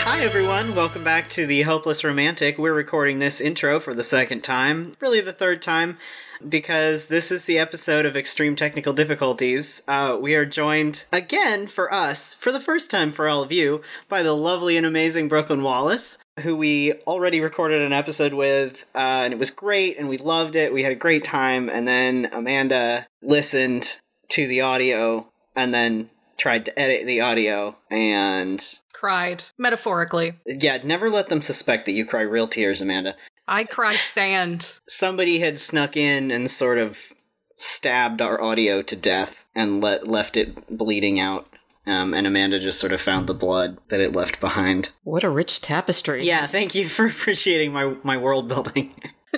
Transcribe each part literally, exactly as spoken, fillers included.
Hi everyone, welcome back to The Hopeless Romantic. We're recording this intro for the second time, really the third time, because this is the episode of Extreme Technical Difficulties. Uh, we are joined again, for us, for the first time for all of you, by the lovely and amazing Brooklyn Wallace, who we already recorded an episode with, uh, and it was great, and we loved it, we had a great time, and then Amanda listened to the audio, and then tried to edit the audio, and... cried, metaphorically. Yeah, never let them suspect that you cry real tears, Amanda. I cry sand. Somebody had snuck in and sort of stabbed our audio to death and let left it bleeding out. Um, and Amanda just sort of found the blood that it left behind. What a rich tapestry. Yeah, thank you for appreciating my, my world building.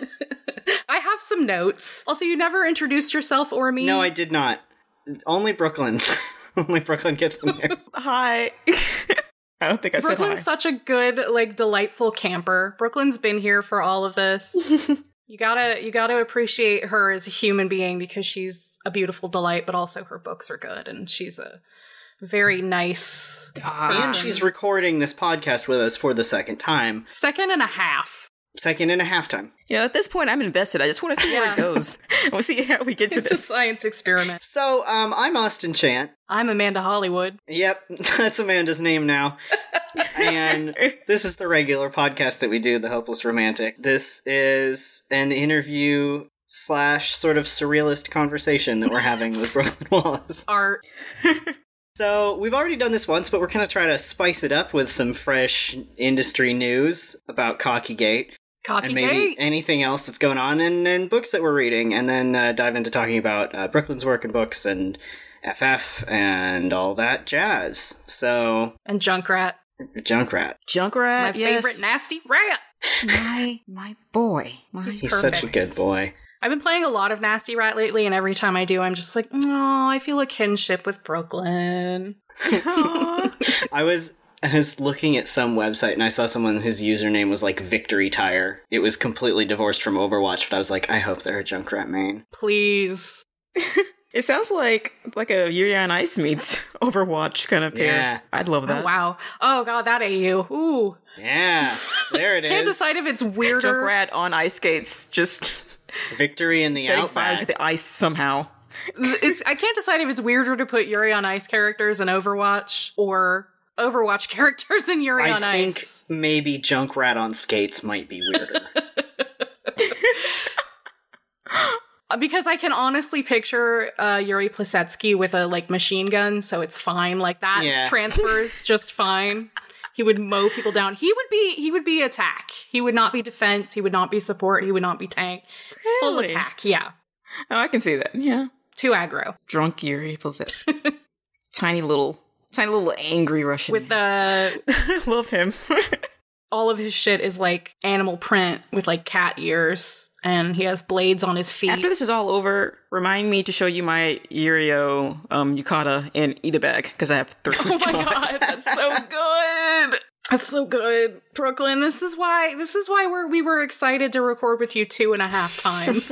I have some notes. Also, you never introduced yourself or me. No, I did not. Only Brooklyn. Only Brooklyn gets in there. Hi. I don't think I Brooklyn's said hi. such a good, like, delightful camper. Brooklyn's been here for all of this. you gotta, you gotta appreciate her as a human being because she's a beautiful delight, but also her books are good, and she's a very nice ah. And she's recording this podcast with us for the second time. Second and a half. Second and a half time. Yeah, at this point, I'm invested. I just want to see yeah. where it goes. We'll see how we get to it's this. It's a science experiment. So, um, I'm Austin Chant. I'm Amanda Hollywood. Yep, that's Amanda's name now. And this is the regular podcast that we do, The Hopeless Romantic. This is an interview slash sort of surrealist conversation that we're having with Brooklyn Wallace. Art. So, we've already done this once, but we're going to try to spice it up with some fresh industry news about Cockygate. Cockygate. And maybe anything else that's going on and, and books that we're reading, and then uh, dive into talking about uh, Brooklyn's work and books and F F and all that jazz. So... And Junkrat. Junkrat. Junkrat, My yes. favorite nasty rat. My, my boy. My He's He's perfect. such a good boy. I've been playing a lot of Nasty Rat lately, and every time I do, I'm just like, oh, I feel a kinship with Brooklyn. I was I was looking at some website, and I saw someone whose username was like Victory Tire. It was completely divorced from Overwatch, but I was like, I hope they're a Junkrat main. Please. It sounds like like a Yuri on Ice meets Overwatch kind of pair. Yeah. I'd love that. Oh, wow. Oh, God, that A U. Ooh. Yeah, there it is. Can't decide if it's weirder. Junkrat on ice skates, just Victory in the setting fire to Outback. the ice somehow. It's, I can't decide if it's weirder to put Yuri on Ice characters in Overwatch or Overwatch characters in Yuri I on think Ice. maybe Junkrat on skates might be weirder. Because I can honestly picture uh, Yuri Plisetsky with a like machine gun, so it's fine. Like that Yeah. transfers just fine. He would mow people down. He would be he would be attack. He would not be defense. He would not be support. He would not be tank. Full Really? attack. Yeah, Oh, I can see that. Yeah. too aggro Drunk Yuri Plzetzky. Tiny little, tiny little angry Russian. with man. the I love him. all of his shit is like animal print with like cat ears, and he has blades on his feet. After this is all over, remind me to show you my Yurio um, yukata and eat a bag, because I have three. Oh my god, that's so good. That's so good. Brooklyn, this is why this is why we're we were excited to record with you two and a half times.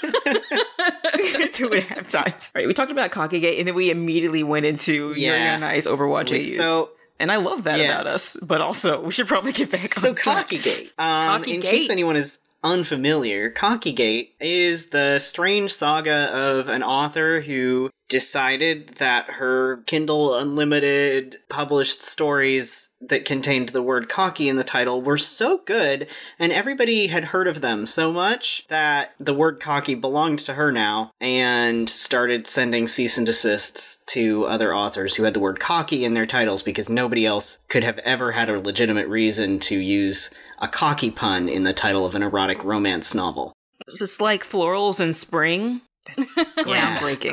Two and a half times. All right, we talked about Cockygate, and then we immediately went into Yeah. Yuri on Ice Overwatch Wait, A Us. so- and I love that Yeah. about us, but also we should probably get back So on track. Cockygate. Um, in Cockygate. case anyone is unfamiliar, Cockygate is the strange saga of an author who decided that her Kindle Unlimited published stories that contained the word cocky in the title were so good, and everybody had heard of them so much that the word cocky belonged to her now, and started sending cease and desists to other authors who had the word cocky in their titles because nobody else could have ever had a legitimate reason to use a cocky pun in the title of an erotic romance novel. It's just like florals in spring. That's groundbreaking.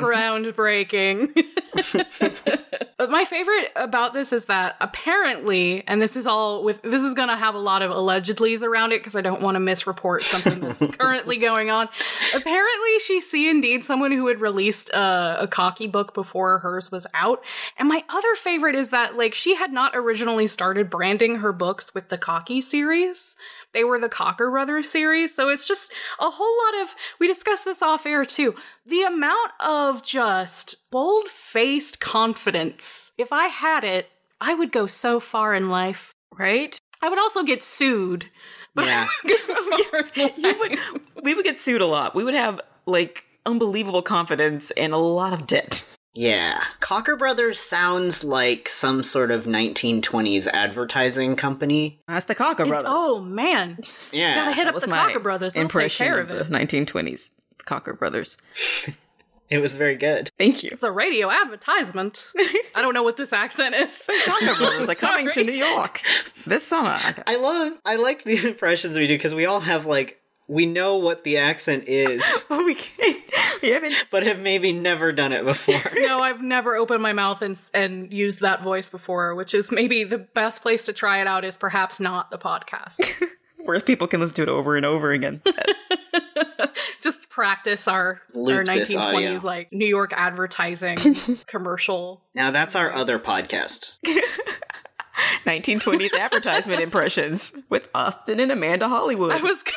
Groundbreaking. But my favorite about this is that apparently, and this is all with, this is going to have a lot of allegedlys around it because I don't want to misreport something that's currently going on. Apparently, she's see indeed someone who had released a, a cocky book before hers was out. And my other favorite is that, like, she had not originally started branding her books with the Cocky series. They were the Cocker Brothers series. So it's just a whole lot of, we discussed this off air too, the amount of just bold-faced confidence. If I had it, I would go so far in life. Right? I would also get sued. But Yeah. You would, we would get sued a lot. We would have, like, unbelievable confidence and a lot of debt. Yeah. Cocker Brothers sounds like some sort of nineteen twenties advertising company. That's the Cocker It- Brothers. oh, man. Yeah. Gotta hit That up was the my Cocker Brothers. They'll take impression care of of the it. nineteen twenties Cocker Brothers. It was very good. Thank you. It's a radio advertisement. I don't know what this accent is. Cocker Brothers are coming to Sorry. New York this summer. I love, I like these impressions we do because we all have, like, we know what the accent is, we can't. We haven't. but have maybe never done it before. No, I've never opened my mouth and and used that voice before, which is maybe the best place to try it out is perhaps not the podcast. Where people can listen to it over and over again. Just practice our, Loop our this nineteen twenties audio. like New York advertising commercial. Now that's our other podcast. nineteen twenties advertisement impressions with Austin and Amanda Hollywood. I was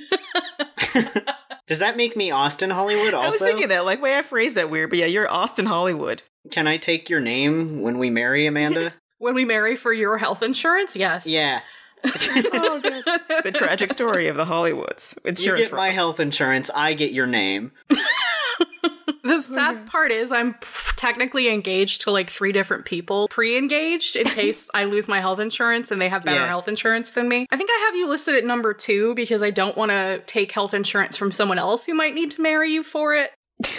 Does that make me Austin Hollywood I was also? thinking that, like, way I phrased that weird, but yeah, you're Austin Hollywood. Can I take your name when we marry, Amanda? when we marry for your health insurance. Yes. Yeah. Oh, good. The tragic story of the Hollywoods. You Insurance get my health insurance, I get your name. The sad part is I'm p- technically engaged to like three different people, pre-engaged in case I lose my health insurance and they have better Yeah. health insurance than me. I think I have you listed at number two because I don't want to take health insurance from someone else who might need to marry you for it.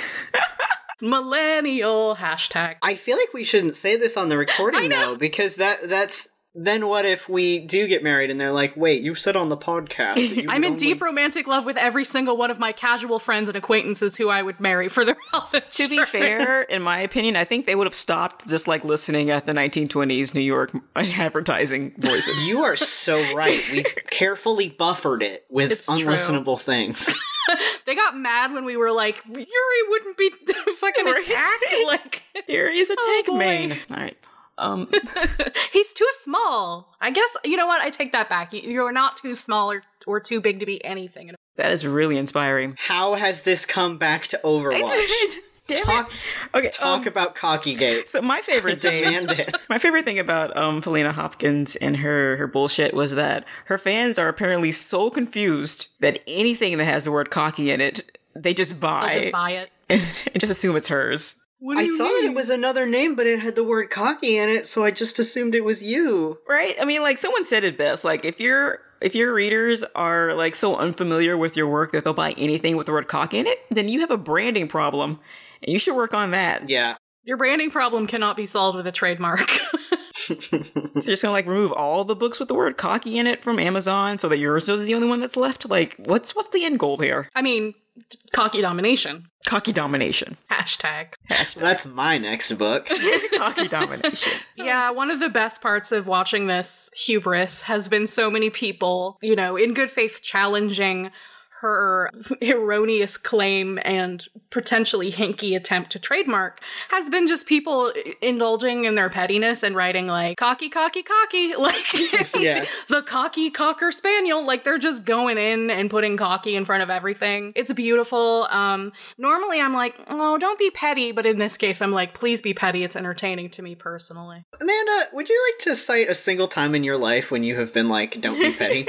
Millennial hashtag. I feel like we shouldn't say this on the recording though, because that that's then what if we do get married and they're like, wait, you said on the podcast that you I'm would in only- deep romantic love with every single one of my casual friends and acquaintances who I would marry for their health insurance. To be fair, in my opinion, I think they would have stopped just like listening at the nineteen twenties New York advertising voices. You are so right. We've carefully buffered it with It's true. unlistenable things. They got mad when we were like, Yuri wouldn't be fucking Right. attacked. Like, Here is a Oh, take boy. main. All right. Um, he's too small. I guess, you know what? I take that back. You- You're not too small or, or too big to be anything. that is really inspiring. How has this come back to Overwatch? Damn Talk, it. Okay. talk um, about Cockygate. so my favorite thing, Demand it. my favorite thing about um Felina Hopkins and her her bullshit was that her fans are apparently so confused that anything that has the word cocky in it, they just buy, I'll just buy it. and, and just assume it's hers. What do I you thought mean? it was another name, but it had the word cocky in it, so I just assumed it was you. Right? I mean, like, someone said it best. Like, if your if your readers are like so unfamiliar with your work that they'll buy anything with the word cocky in it, then you have a branding problem, and you should work on that. Yeah. Your branding problem cannot be solved with a trademark. So you're just gonna like remove all the books with the word cocky in it from Amazon, so that yours is the only one that's left. Like, what's what's the end goal here? I mean, cocky domination. Cocky domination. Hashtag. That's my next book. Cocky domination. Yeah, one of the best parts of watching this hubris has been so many people, you know, in good faith challenging her erroneous claim and potentially hinky attempt to trademark has been just people indulging in their pettiness and writing like cocky, cocky, cocky, like Yeah. the cocky cocker spaniel. Like they're just going in and putting cocky in front of everything. It's beautiful. Um, normally I'm like, oh, don't be petty. But in this case, I'm like, please be petty. It's entertaining to me personally. Amanda, would you like to cite a single time in your life when you have been like, don't be petty?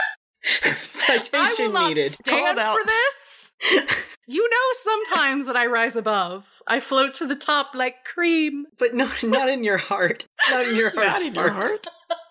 I Citation will not needed. stand Called out. for this. You know sometimes that I rise above. I float to the top like cream. But no, not in your heart. Not in your heart. Not in your heart.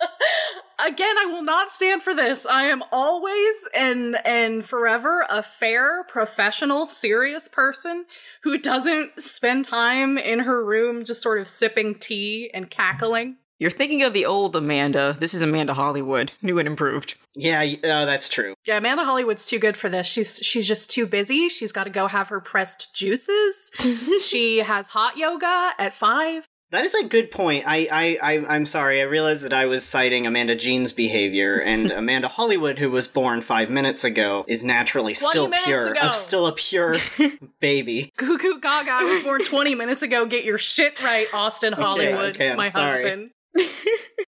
Again, I will not stand for this. I am always and and forever a fair, professional, serious person who doesn't spend time in her room just sort of sipping tea and cackling. You're thinking of the old Amanda. This is Amanda Hollywood, new and improved. Yeah, y- oh, that's true. Yeah, Amanda Hollywood's too good for this. She's she's just too busy. She's got to go have her pressed juices. She has hot yoga at five. That is a good point. I, I, I, I'm sorry. I realized that I was citing Amanda Jean's behavior, and Amanda Hollywood, who was born five minutes ago, is naturally still minutes pure. ago. Of still a pure baby. Goo Goo Gaga, I was born twenty minutes ago. Get your shit right, Austin Hollywood, okay, I'm my sorry. husband. Guys,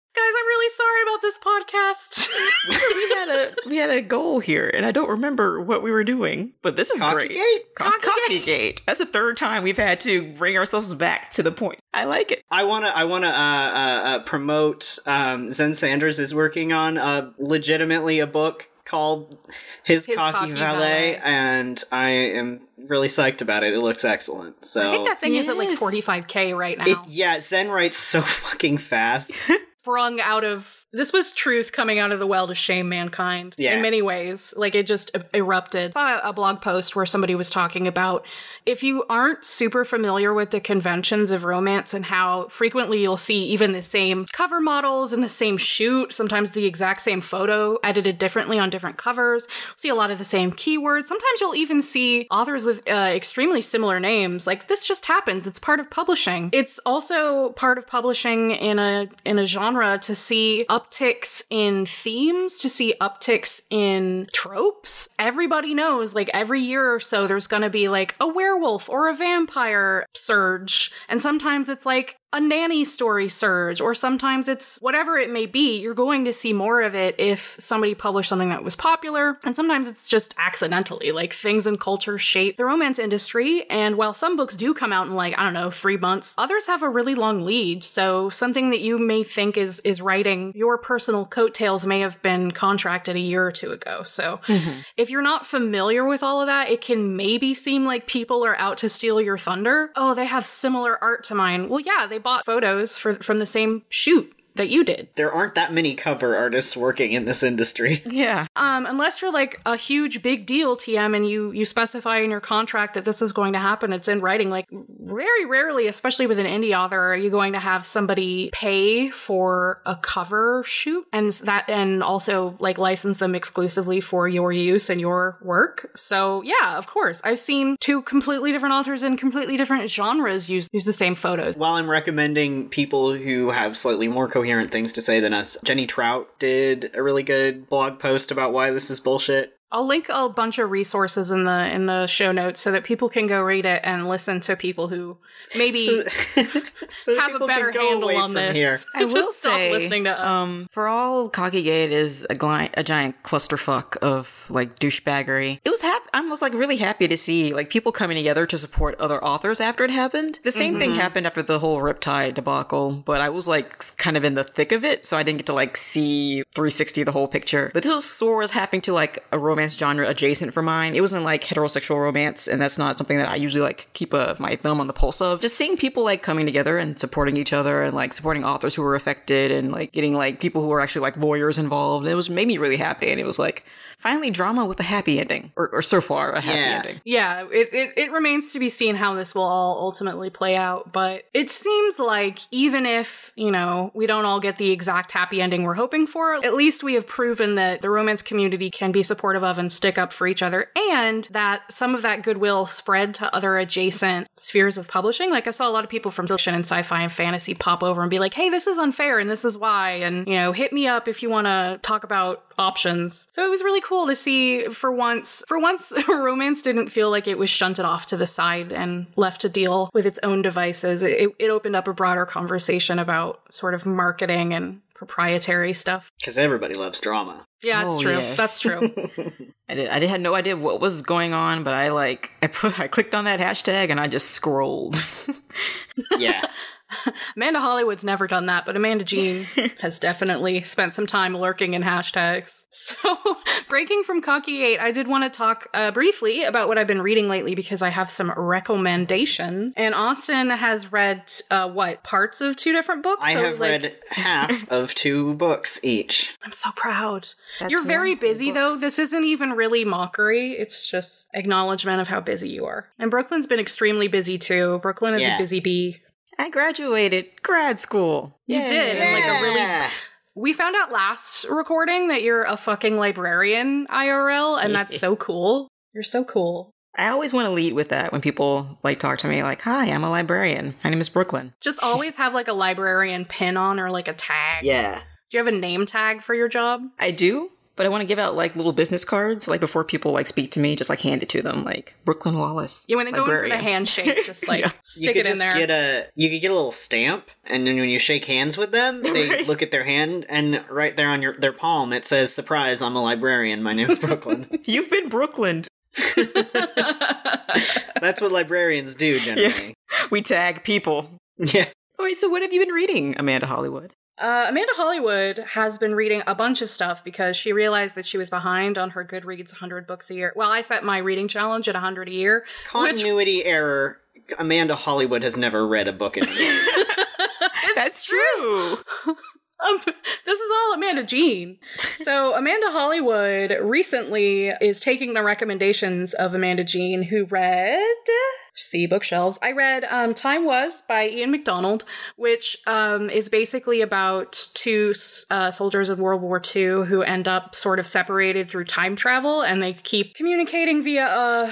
I'm really sorry about this podcast. we had a we had a goal here, and I don't remember what we were doing, but this is Cocky great. Gate? Co- Cocky Gate. That's the third time we've had to bring ourselves back to the point. I like it. I wanna, I wanna uh, uh, uh, promote. Um, Zen Sanders is working on uh, legitimately a book called His, His Cocky, Cocky Valet, Valet. and I am really psyched about it. It looks excellent. So I think that thing is at like Yes. forty-five K right now. it, yeah, Zen writes so fucking fast. Sprung out of this was truth coming out of the well to shame mankind Yeah. in many ways. Like it just e- erupted. I saw a blog post where somebody was talking about if you aren't super familiar with the conventions of romance and how frequently you'll see even the same cover models in the same shoot, sometimes the exact same photo edited differently on different covers, see a lot of the same keywords. Sometimes you'll even see authors with uh, extremely similar names. Like this just happens. It's part of publishing. It's also part of publishing in a in a genre to see upticks in themes, to see upticks in tropes. Everybody knows, like every year or so, there's gonna be like a werewolf or a vampire surge. And sometimes it's like a nanny story surge, or sometimes it's whatever it may be. You're going to see more of it if somebody published something that was popular, and sometimes it's just accidentally, like things in culture shape the romance industry. And while some books do come out in like, I don't know, three months, others have a really long lead. So something that you may think is is writing your personal coattails may have been contracted a year or two ago. So Mm-hmm. if you're not familiar with all of that, it can maybe seem like people are out to steal your thunder. Oh, they have similar art to mine. Well, yeah, they bought photos for, from the same shoot that you did. There aren't that many cover artists working in this industry. Yeah. Um, unless you're like a huge big deal T M and you you specify in your contract that this is going to happen, it's in writing. Like very rarely, especially with an indie author, are you going to have somebody pay for a cover shoot and that and also like license them exclusively for your use and your work. So yeah, of course. I've seen two completely different authors in completely different genres use use the same photos. While I'm recommending people who have slightly more coherent things to say than us, Jenny Trout did a really good blog post about why this is bullshit. I'll link a bunch of resources in the in the show notes so that people can go read it and listen to people who maybe So- so have a people better can go handle away on from this. here. I Just will stop say, listening to us. um, for all Cocky Gate is a, gli- a giant clusterfuck of like douchebaggery. It was hap- I was like really happy to see like people coming together to support other authors after it happened. The same thing happened after the whole Riptide debacle, but I was like kind of in the thick of it, so I didn't get to like see three sixty the whole picture. But this was sort of was happening to like a romance genre adjacent for mine. It wasn't like heterosexual romance, and that's not something that I usually like keep a, my thumb on the pulse of. Just seeing people like coming together and supporting each other and like supporting authors who were affected and like getting like people who were actually like lawyers involved. It was made me really happy, and it was like finally drama with a happy ending, or, or so far a happy Yeah. ending. Yeah, it, it, it remains to be seen how this will all ultimately play out, but it seems like even if, you know, we don't all get the exact happy ending we're hoping for, at least we have proven that the romance community can be supportive of and stick up for each other, and that some of that goodwill spread to other adjacent spheres of publishing. Like I saw a lot of people from fiction and sci-fi and fantasy pop over and be like, hey, this is unfair and this is why, and, you know, hit me up if you want to talk about options. So it was really cool to see for once, for once, romance didn't feel like it was shunted off to the side and left to deal with its own devices. It, it opened up a broader conversation about sort of marketing and proprietary stuff. Because everybody loves drama. Yeah, it's Oh, true. yes. That's true. I did. I did had no idea what was going on, but I like I put I clicked on that hashtag and I just scrolled. Yeah. Amanda Hollywood's never done that, but Amanda Jean has definitely spent some time lurking in hashtags. So, breaking from Cocky Gate, I did want to talk uh, briefly about what I've been reading lately because I have some recommendations. And Austin has read, uh, what, parts of two different books? I So, have like, read half of two books each. I'm so proud. That's You're very one busy, book. though. This isn't even really mockery. It's just acknowledgement of how busy you are. And Brooklyn's been extremely busy, too. Brooklyn is Yeah. a busy bee. I graduated grad school. You Yay. did, and like a really Yeah. We found out last recording that you're a fucking librarian I R L, and that's so cool. You're so cool. I always want to lead with that when people like talk to me like, "Hi, I'm a librarian. My name is Brooklyn." Just always have like a librarian pin on or like a tag. Yeah. Do you have a name tag for your job? I do. but I want to give out like little business cards, like before people like speak to me, just like hand it to them, like Brooklyn Wallace. Yeah, when they go in for the handshake, just like yeah. stick you it in just there. Get a, you could get a little stamp, and then when you shake hands with them, they right. look at their hand, and right there on your their palm, it says, "Surprise, I'm a librarian. My name's Brooklyn." You've been Brooklyned. That's what librarians do, generally. Yeah. We tag people. Yeah. All right, so what have you been reading, Amanda Hollywood? Uh, Amanda Hollywood has been reading a bunch of stuff because she realized that she was behind on her Goodreads one hundred books a year. Well, I set my reading challenge at one hundred a year. Continuity which... error. Amanda Hollywood has never read a book in a year. That's true. Um, this is all Amanda Jean. So Amanda Hollywood recently is taking the recommendations of Amanda Jean, who read... See bookshelves. I read um, Time Was by Ian MacDonald, which um, is basically about two uh, soldiers of World War Two who end up sort of separated through time travel, and they keep communicating via a...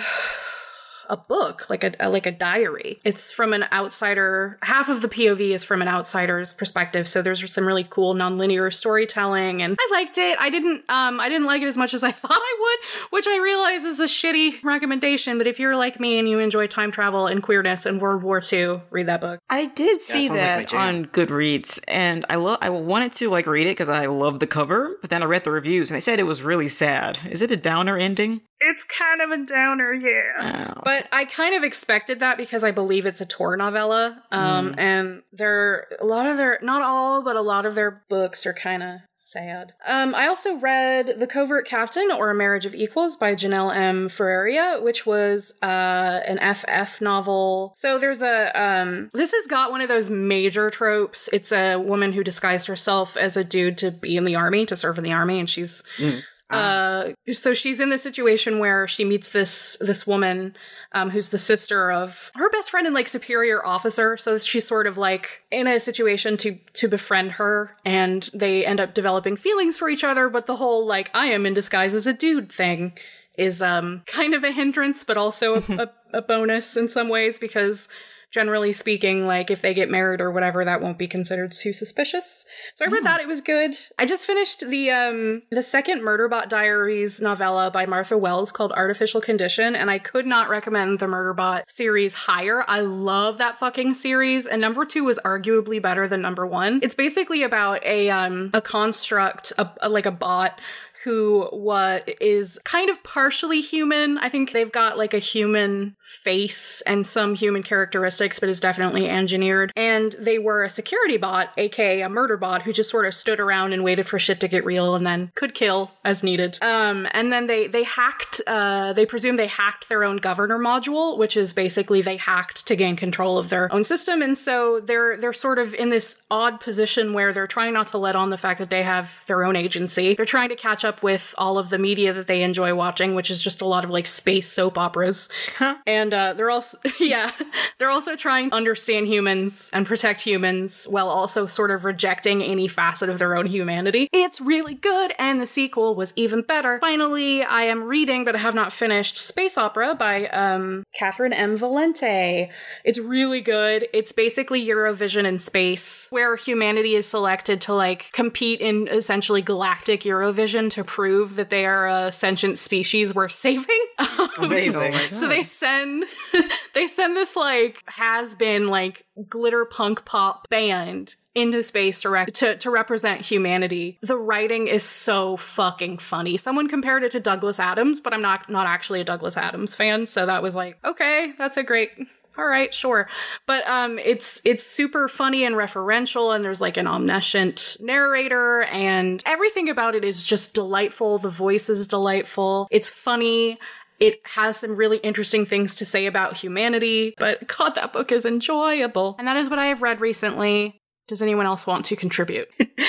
a book, like a, a like a diary. It's from an outsider. Half of the P O V is from an outsider's perspective, so there's some really cool nonlinear storytelling, and I liked it. I didn't um I didn't like it as much as I thought I would, which I realize is a shitty recommendation, but if you're like me and you enjoy time travel and queerness and World War Two, read that book. I did see yeah, that like on Goodreads, and I love I wanted to like read it because I love the cover, but then I read the reviews and they said it was really sad. Is it a downer ending? It's kind of a downer, yeah. Oh. But I kind of expected that because I believe it's a Tor novella. Um, mm. And there, a lot of their, not all, but a lot of their books are kind of sad. Um, I also read The Covert Captain, or A Marriage of Equals by Janelle M. Ferreira, which was uh, an F F novel. So there's a, um, this has got one of those major tropes. It's a woman who disguised herself as a dude to be in the army, to serve in the army, and she's... Mm. Uh, so she's in this situation where she meets this this woman um, who's the sister of her best friend and like superior officer. So she's sort of like in a situation to to befriend her, and they end up developing feelings for each other. But the whole like I am in disguise as a dude thing is um kind of a hindrance, but also a, a, a bonus in some ways, because generally speaking, like, if they get married or whatever, that won't be considered too suspicious. So I read mm. that. It was good. I just finished the um the second Murderbot Diaries novella by Martha Wells called Artificial Condition, and I could not recommend the Murderbot series higher. I love that fucking series, and number two was arguably better than number one. It's basically about a um a construct, a, a like a bot who what is kind of partially human. I think they've got like a human face and some human characteristics, but is definitely engineered. And they were a security bot, aka a murder bot, who just sort of stood around and waited for shit to get real and then could kill as needed. Um, and then they they hacked, uh, they presume they hacked their own governor module, which is basically they hacked to gain control of their own system. And so they're they're sort of in this odd position where they're trying not to let on the fact that they have their own agency. They're trying to catch up with all of the media that they enjoy watching, which is just a lot of like space soap operas. Huh. And uh, they're also, yeah, they're also trying to understand humans and protect humans while also sort of rejecting any facet of their own humanity. It's really good, and the sequel was even better. Finally, I am reading, but I have not finished, Space Opera by um, Catherine M. Valente. It's really good. It's basically Eurovision in space, where humanity is selected to like compete in essentially galactic Eurovision to prove that they are a sentient species worth saving. Amazing. Oh so they send they send this like has been like glitter punk pop band into space to, re- to to represent humanity. The writing is so fucking funny. Someone compared it to Douglas Adams, but I'm not not actually a Douglas Adams fan, so that was like, okay, that's a great all right, sure. But um, it's it's super funny and referential, and there's like an omniscient narrator, and everything about it is just delightful. The voice is delightful. It's funny. It has some really interesting things to say about humanity, but God, that book is enjoyable. And that is what I have read recently. Does anyone else want to contribute?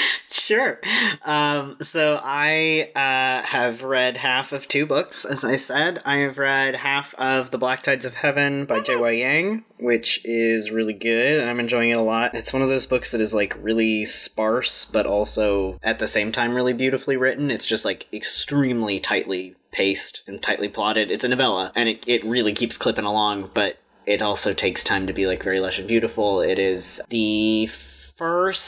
Sure. Um, so I uh, have read half of two books, as I said. I have read half of The Black Tides of Heaven by J Y. Yang, which is really good. I'm enjoying it a lot. It's one of those books that is like really sparse, but also at the same time really beautifully written. It's just like extremely tightly paced and tightly plotted. It's a novella, and it, it really keeps clipping along, but it also takes time to be like very lush and beautiful. It is the first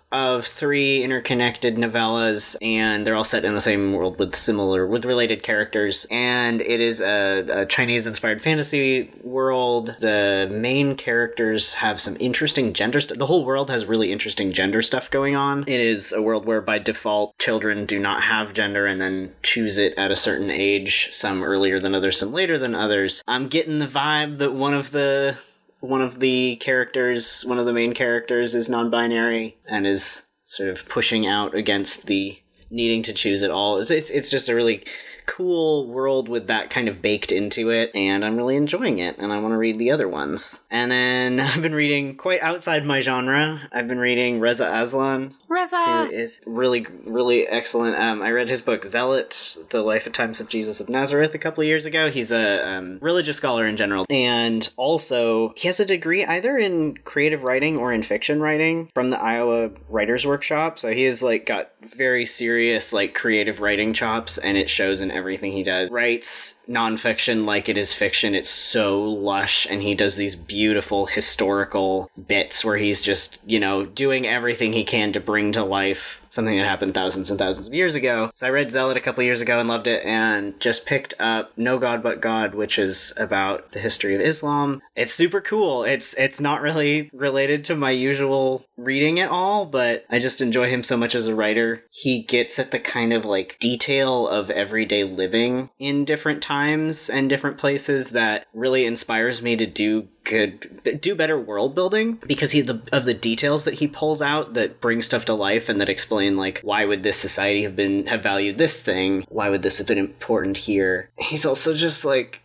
of three interconnected novellas, and they're all set in the same world with similar, with related characters. And it is a, a Chinese-inspired fantasy world. The main characters have some interesting gender stuff. The whole world has really interesting gender stuff going on. It is a world where by default children do not have gender and then choose it at a certain age, some earlier than others, some later than others. I'm getting the vibe that one of the one of the characters, one of the main characters is non-binary and is sort of pushing out against the needing to choose it all. It's it's, it's just a really cool world with that kind of baked into it, and I'm really enjoying it, and I want to read the other ones. And then I've been reading quite outside my genre. I've been reading Reza Aslan. Reza! Who is really, really excellent. Um, I read his book, Zealot, The Life and Times of Jesus of Nazareth, a couple of years ago. He's a um, religious scholar in general, and also he has a degree either in creative writing or in fiction writing from the Iowa Writers Workshop, so he has, like, got very serious, like, creative writing chops, and it shows in everything he does. Writes nonfiction like it is fiction. It's so lush, and he does these beautiful historical bits where he's just, you know, doing everything he can to bring to life something that happened thousands and thousands of years ago. So I read Zealot a couple years ago and loved it, and just picked up No God But God, which is about the history of Islam. It's super cool. It's it's not really related to my usual reading at all, but I just enjoy him so much as a writer. He gets at the kind of like detail of everyday living in different times and different places that really inspires me to do good, do better world building, because he the of the details that he pulls out that bring stuff to life and that explain, like, why would this society have been have valued this thing? Why would this have been important here? He's also just like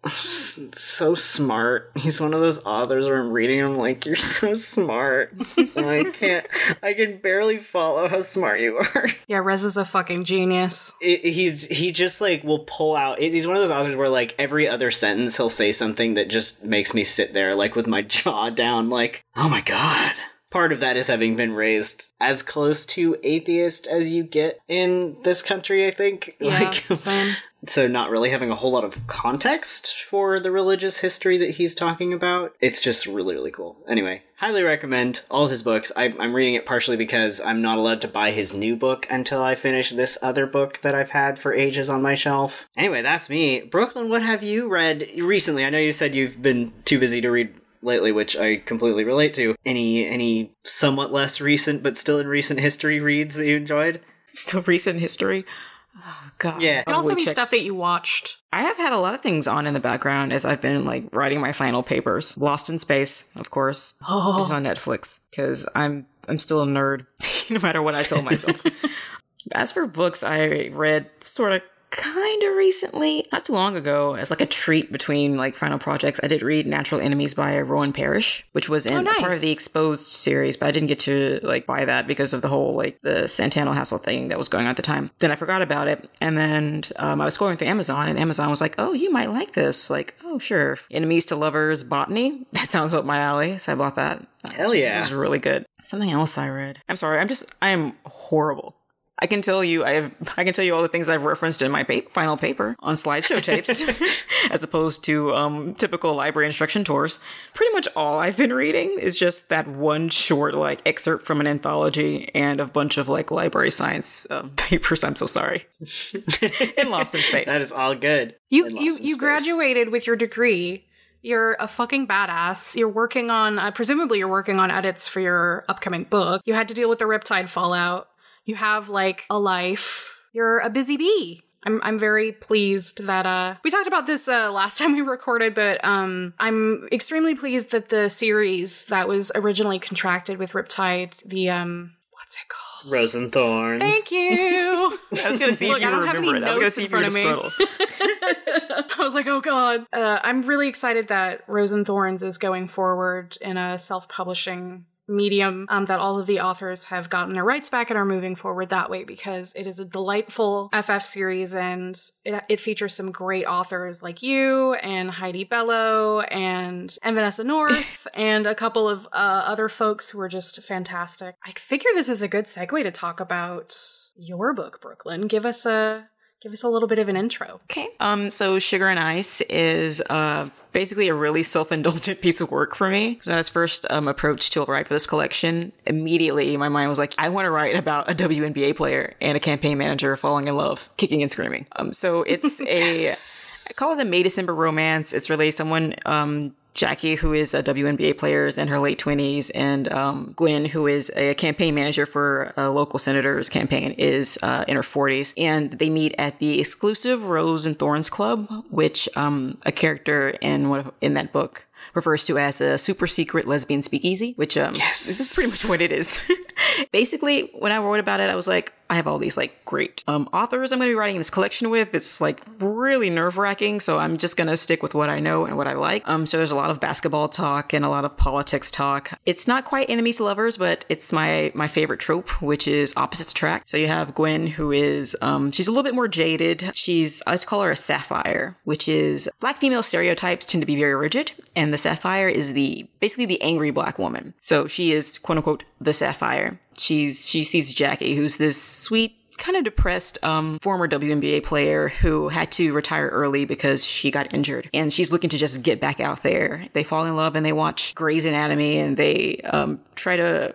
so smart. He's one of those authors where I'm reading him like, you're so smart. And I can't, I can barely follow how smart you are. Yeah, Reza's a fucking genius. It, he's, he just like will pull out, it, he's one of those authors where like every other sentence he'll say something that just makes me sit there like with my jaw down like, oh my god. Part of that is having been raised as close to atheist as you get in this country, I think. Yeah, like, same. So not really having a whole lot of context for the religious history that he's talking about. It's just really, really cool. Anyway, highly recommend all of his books. I, I'm reading it partially because I'm not allowed to buy his new book until I finish this other book that I've had for ages on my shelf. Anyway, that's me. Brooklyn, what have you read recently? I know you said you've been too busy to read lately, which I completely relate to. Any any somewhat less recent but still in recent history reads that you enjoyed? Still recent history? Oh, God. Yeah. It can also be check. stuff that you watched. I have had a lot of things on in the background as I've been, like, writing my final papers. Lost in Space, of course, oh. is on Netflix, because I'm I'm still a nerd, no matter what I tell myself. As for books, I read sort of kind of recently, not too long ago, as like a treat between like final projects. I did read Natural Enemies by Rowan Parrish, which was in oh, nice. part of the Exposed series, but I didn't get to like buy that because of the whole like the Santana Hassel thing that was going on at the time. Then I forgot about it, and then um, I was scrolling through Amazon, and Amazon was like, "Oh, you might like this." Like, "Oh, sure." Enemies to Lovers Botany. That sounds up my alley, so I bought that. Hell yeah, it was really good. Something else I read. I'm sorry. I'm just I am horrible. I can tell you, I have, I can tell you all the things I've referenced in my pa- final paper on slideshow tapes, as opposed to um, typical library instruction tours. Pretty much all I've been reading is just that one short, like, excerpt from an anthology and a bunch of, like, library science um, papers. I'm so sorry. In Lost in Space. That is all good. You, you, you graduated with your degree. You're a fucking badass. You're working on, uh, presumably you're working on edits for your upcoming book. You had to deal with the Riptide fallout. You have, like, a life. You're a busy bee. I'm I'm very pleased that, uh... We talked about this uh, last time we recorded, but um, I'm extremely pleased that the series that was originally contracted with Riptide, the, um... What's it called? Rose and Thorns. Thank you! I was going to see Look, if you I don't remember have it. any I was going to notes see in if you front of me. struggle. I was like, oh god. Uh, I'm really excited that Rose and Thorns is going forward in a self-publishing medium, um, that all of the authors have gotten their rights back and are moving forward that way, because it is a delightful F F series, and it, it features some great authors like you and Heidi Bello and, and Vanessa North and a couple of uh, other folks who are just fantastic. I figure this is a good segue to talk about your book, Brooklyn. Give us a Give us a little bit of an intro. Okay. Um, so Sugar and Ice is uh, basically a really self-indulgent piece of work for me. So when I was first um, approached to write for this collection, immediately my mind was like, I want to write about a W N B A player and a campaign manager falling in love, kicking and screaming. Um, so it's a, yes. I call it a May December romance. It's really someone, um, Jackie, who is a W N B A player, is in her late twenties, and um, Gwen, who is a campaign manager for a local senator's campaign, is uh, in her forties. And they meet at the exclusive Rose and Thorns Club, which um, a character in one of, in that book refers to as a super secret lesbian speakeasy, which um, yes. this is pretty much what it is. Basically, when I wrote about it, I was like, I have all these like great um, authors I'm going to be writing this collection with. It's like really nerve wracking. So I'm just going to stick with what I know and what I like. Um, so there's a lot of basketball talk and a lot of politics talk. It's not quite enemies to lovers, but it's my, my favorite trope, which is opposites attract. So you have Gwen, who is, um, she's a little bit more jaded. She's, I let's call her a sapphire, which is black female stereotypes tend to be very rigid. And the sapphire is the, basically the angry black woman. So she is quote unquote the sapphire. She's, she sees Jackie, who's this sweet, kind of depressed, um, former W N B A player who had to retire early because she got injured. And she's looking to just get back out there. They fall in love and they watch Grey's Anatomy and they, um, try to,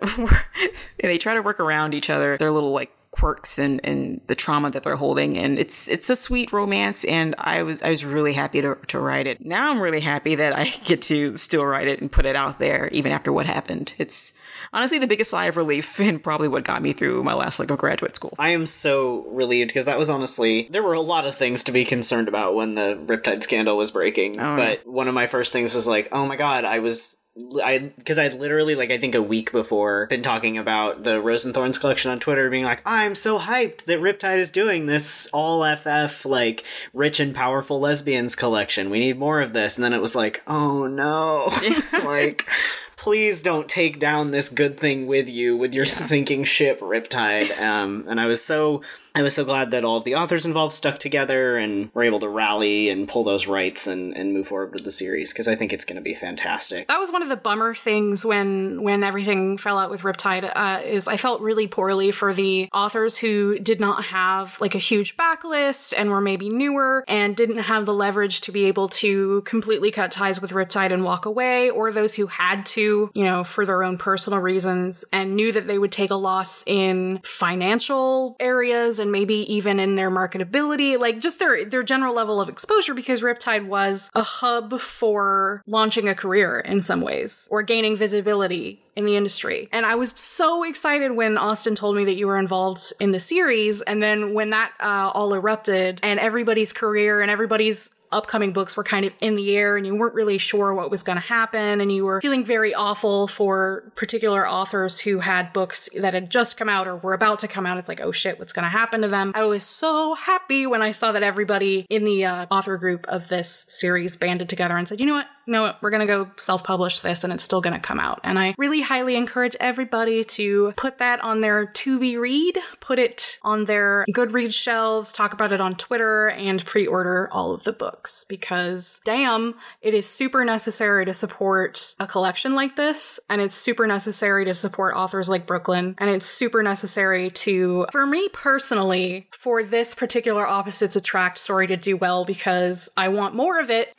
they try to work around each other. Their little like quirks and, and the trauma that they're holding. And it's, it's a sweet romance. And I was, I was really happy to, to write it. Now I'm really happy that I get to still write it and put it out there, even after what happened. It's, honestly, the biggest sigh of relief and probably what got me through my last leg of graduate school. I am so relieved because that was honestly, there were a lot of things to be concerned about when the Riptide scandal was breaking. Oh, but yeah. One of my first things was like, oh my god, I was... I because I'd literally, like, I think a week before been talking about the Rose and Thorns collection on Twitter, being like, I'm so hyped that Riptide is doing this all F F, like, rich and powerful lesbians collection. We need more of this. And then it was like, oh no. Like, please don't take down this good thing with you with your sinking ship, Riptide. Um, and I was so... I was so glad that all of the authors involved stuck together and were able to rally and pull those rights and, and move forward with the series, because I think it's going to be fantastic. That was one of the bummer things when when everything fell out with Riptide, uh, is I felt really poorly for the authors who did not have like a huge backlist and were maybe newer and didn't have the leverage to be able to completely cut ties with Riptide and walk away, or those who had to, you know, for their own personal reasons and knew that they would take a loss in financial areas and maybe even in their marketability, like just their their general level of exposure, because Riptide was a hub for launching a career in some ways, or gaining visibility in the industry. And I was so excited when Austin told me that you were involved in the series, and then when that uh, all erupted, and everybody's career and everybody's upcoming books were kind of in the air and you weren't really sure what was going to happen, and you were feeling very awful for particular authors who had books that had just come out or were about to come out. It's like, oh shit, what's going to happen to them? I was so happy when I saw that everybody in the uh, author group of this series banded together and said, you know what? No, we're going to go self-publish this and it's still going to come out. And I really highly encourage everybody to put that on their to-be read, put it on their Goodreads shelves, talk about it on Twitter, and pre-order all of the books. Because, damn, it is super necessary to support a collection like this, and it's super necessary to support authors like Brooklyn, and it's super necessary to, for me personally, for this particular Opposites Attract story to do well, because I want more of it.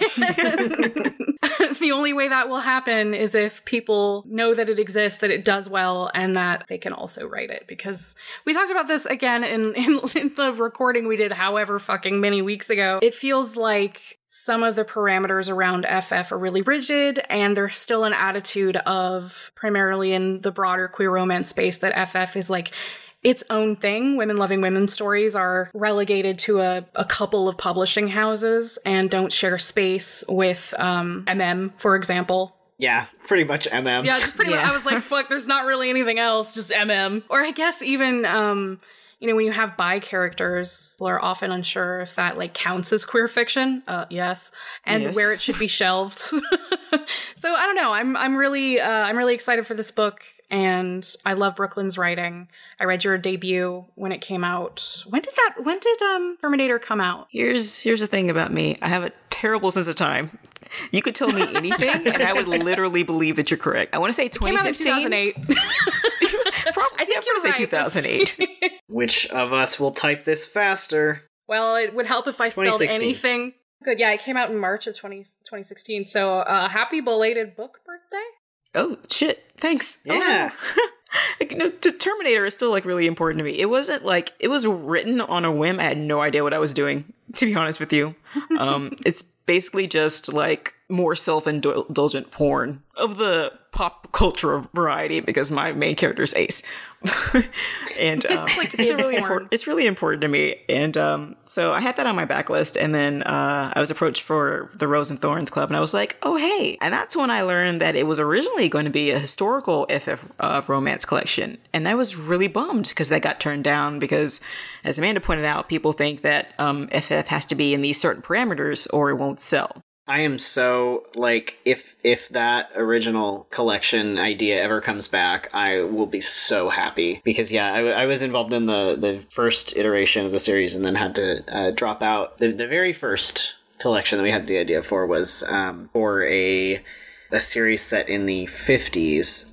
The only way that will happen is if people know that it exists, that it does well, and that they can also write it. Because we talked about this again in, in, in the recording we did however fucking many weeks ago. It feels like some of the parameters around F F are really rigid, and there's still an attitude of, primarily in the broader queer romance space, that F F is like its own thing. Women loving women stories are relegated to a, a couple of publishing houses and don't share space with um, M M, for example. Yeah, pretty much M M. Yeah, just pretty yeah. much. I was like, fuck, there's not really anything else, just M M. Or I guess even, um, you know, when you have bi characters, people are often unsure if that, like, counts as queer fiction. Uh, yes. And yes. Where it should be shelved. So I don't know. I'm I'm really uh, I'm really excited for this book. And I love Brooklyn's writing. I read your debut when it came out. When did that, when did um, Terminator come out? Here's here's the thing about me. I have a terrible sense of time. You could tell me anything, and I would literally believe that you're correct. I want to say twenty fifteen. It came out in two thousand eight. Probably, I think yeah, you're right. Say two thousand eight. Which of us will type this faster? Well, it would help if I spelled twenty sixteen. anything. Good, yeah, it came out in March of twenty, twenty sixteen, so uh, happy belated book birthday. Oh, shit. Thanks. Yeah. Oh. Like, you know, to Terminator is still, like, really important to me. It wasn't, like, it was written on a whim. I had no idea what I was doing, to be honest with you. Um, it's basically just, like, more self-indulgent porn of the pop culture variety because my main character is Ace. and um, like it's still really important. It's really important to me. And um, so I had that on my backlist. And then uh, I was approached for the Rose and Thorns Club. And I was like, oh, hey. And that's when I learned that it was originally going to be a historical F F uh, romance collection. And I was really bummed because that got turned down because, as Amanda pointed out, people think that um, F F has to be in these certain parameters or it won't sell. I am so, like, if if that original collection idea ever comes back, I will be so happy. Because, yeah, I, I was involved in the, the first iteration of the series and then had to uh, drop out. The, the very first collection that we had the idea for was um, for a... a series set in the fifties,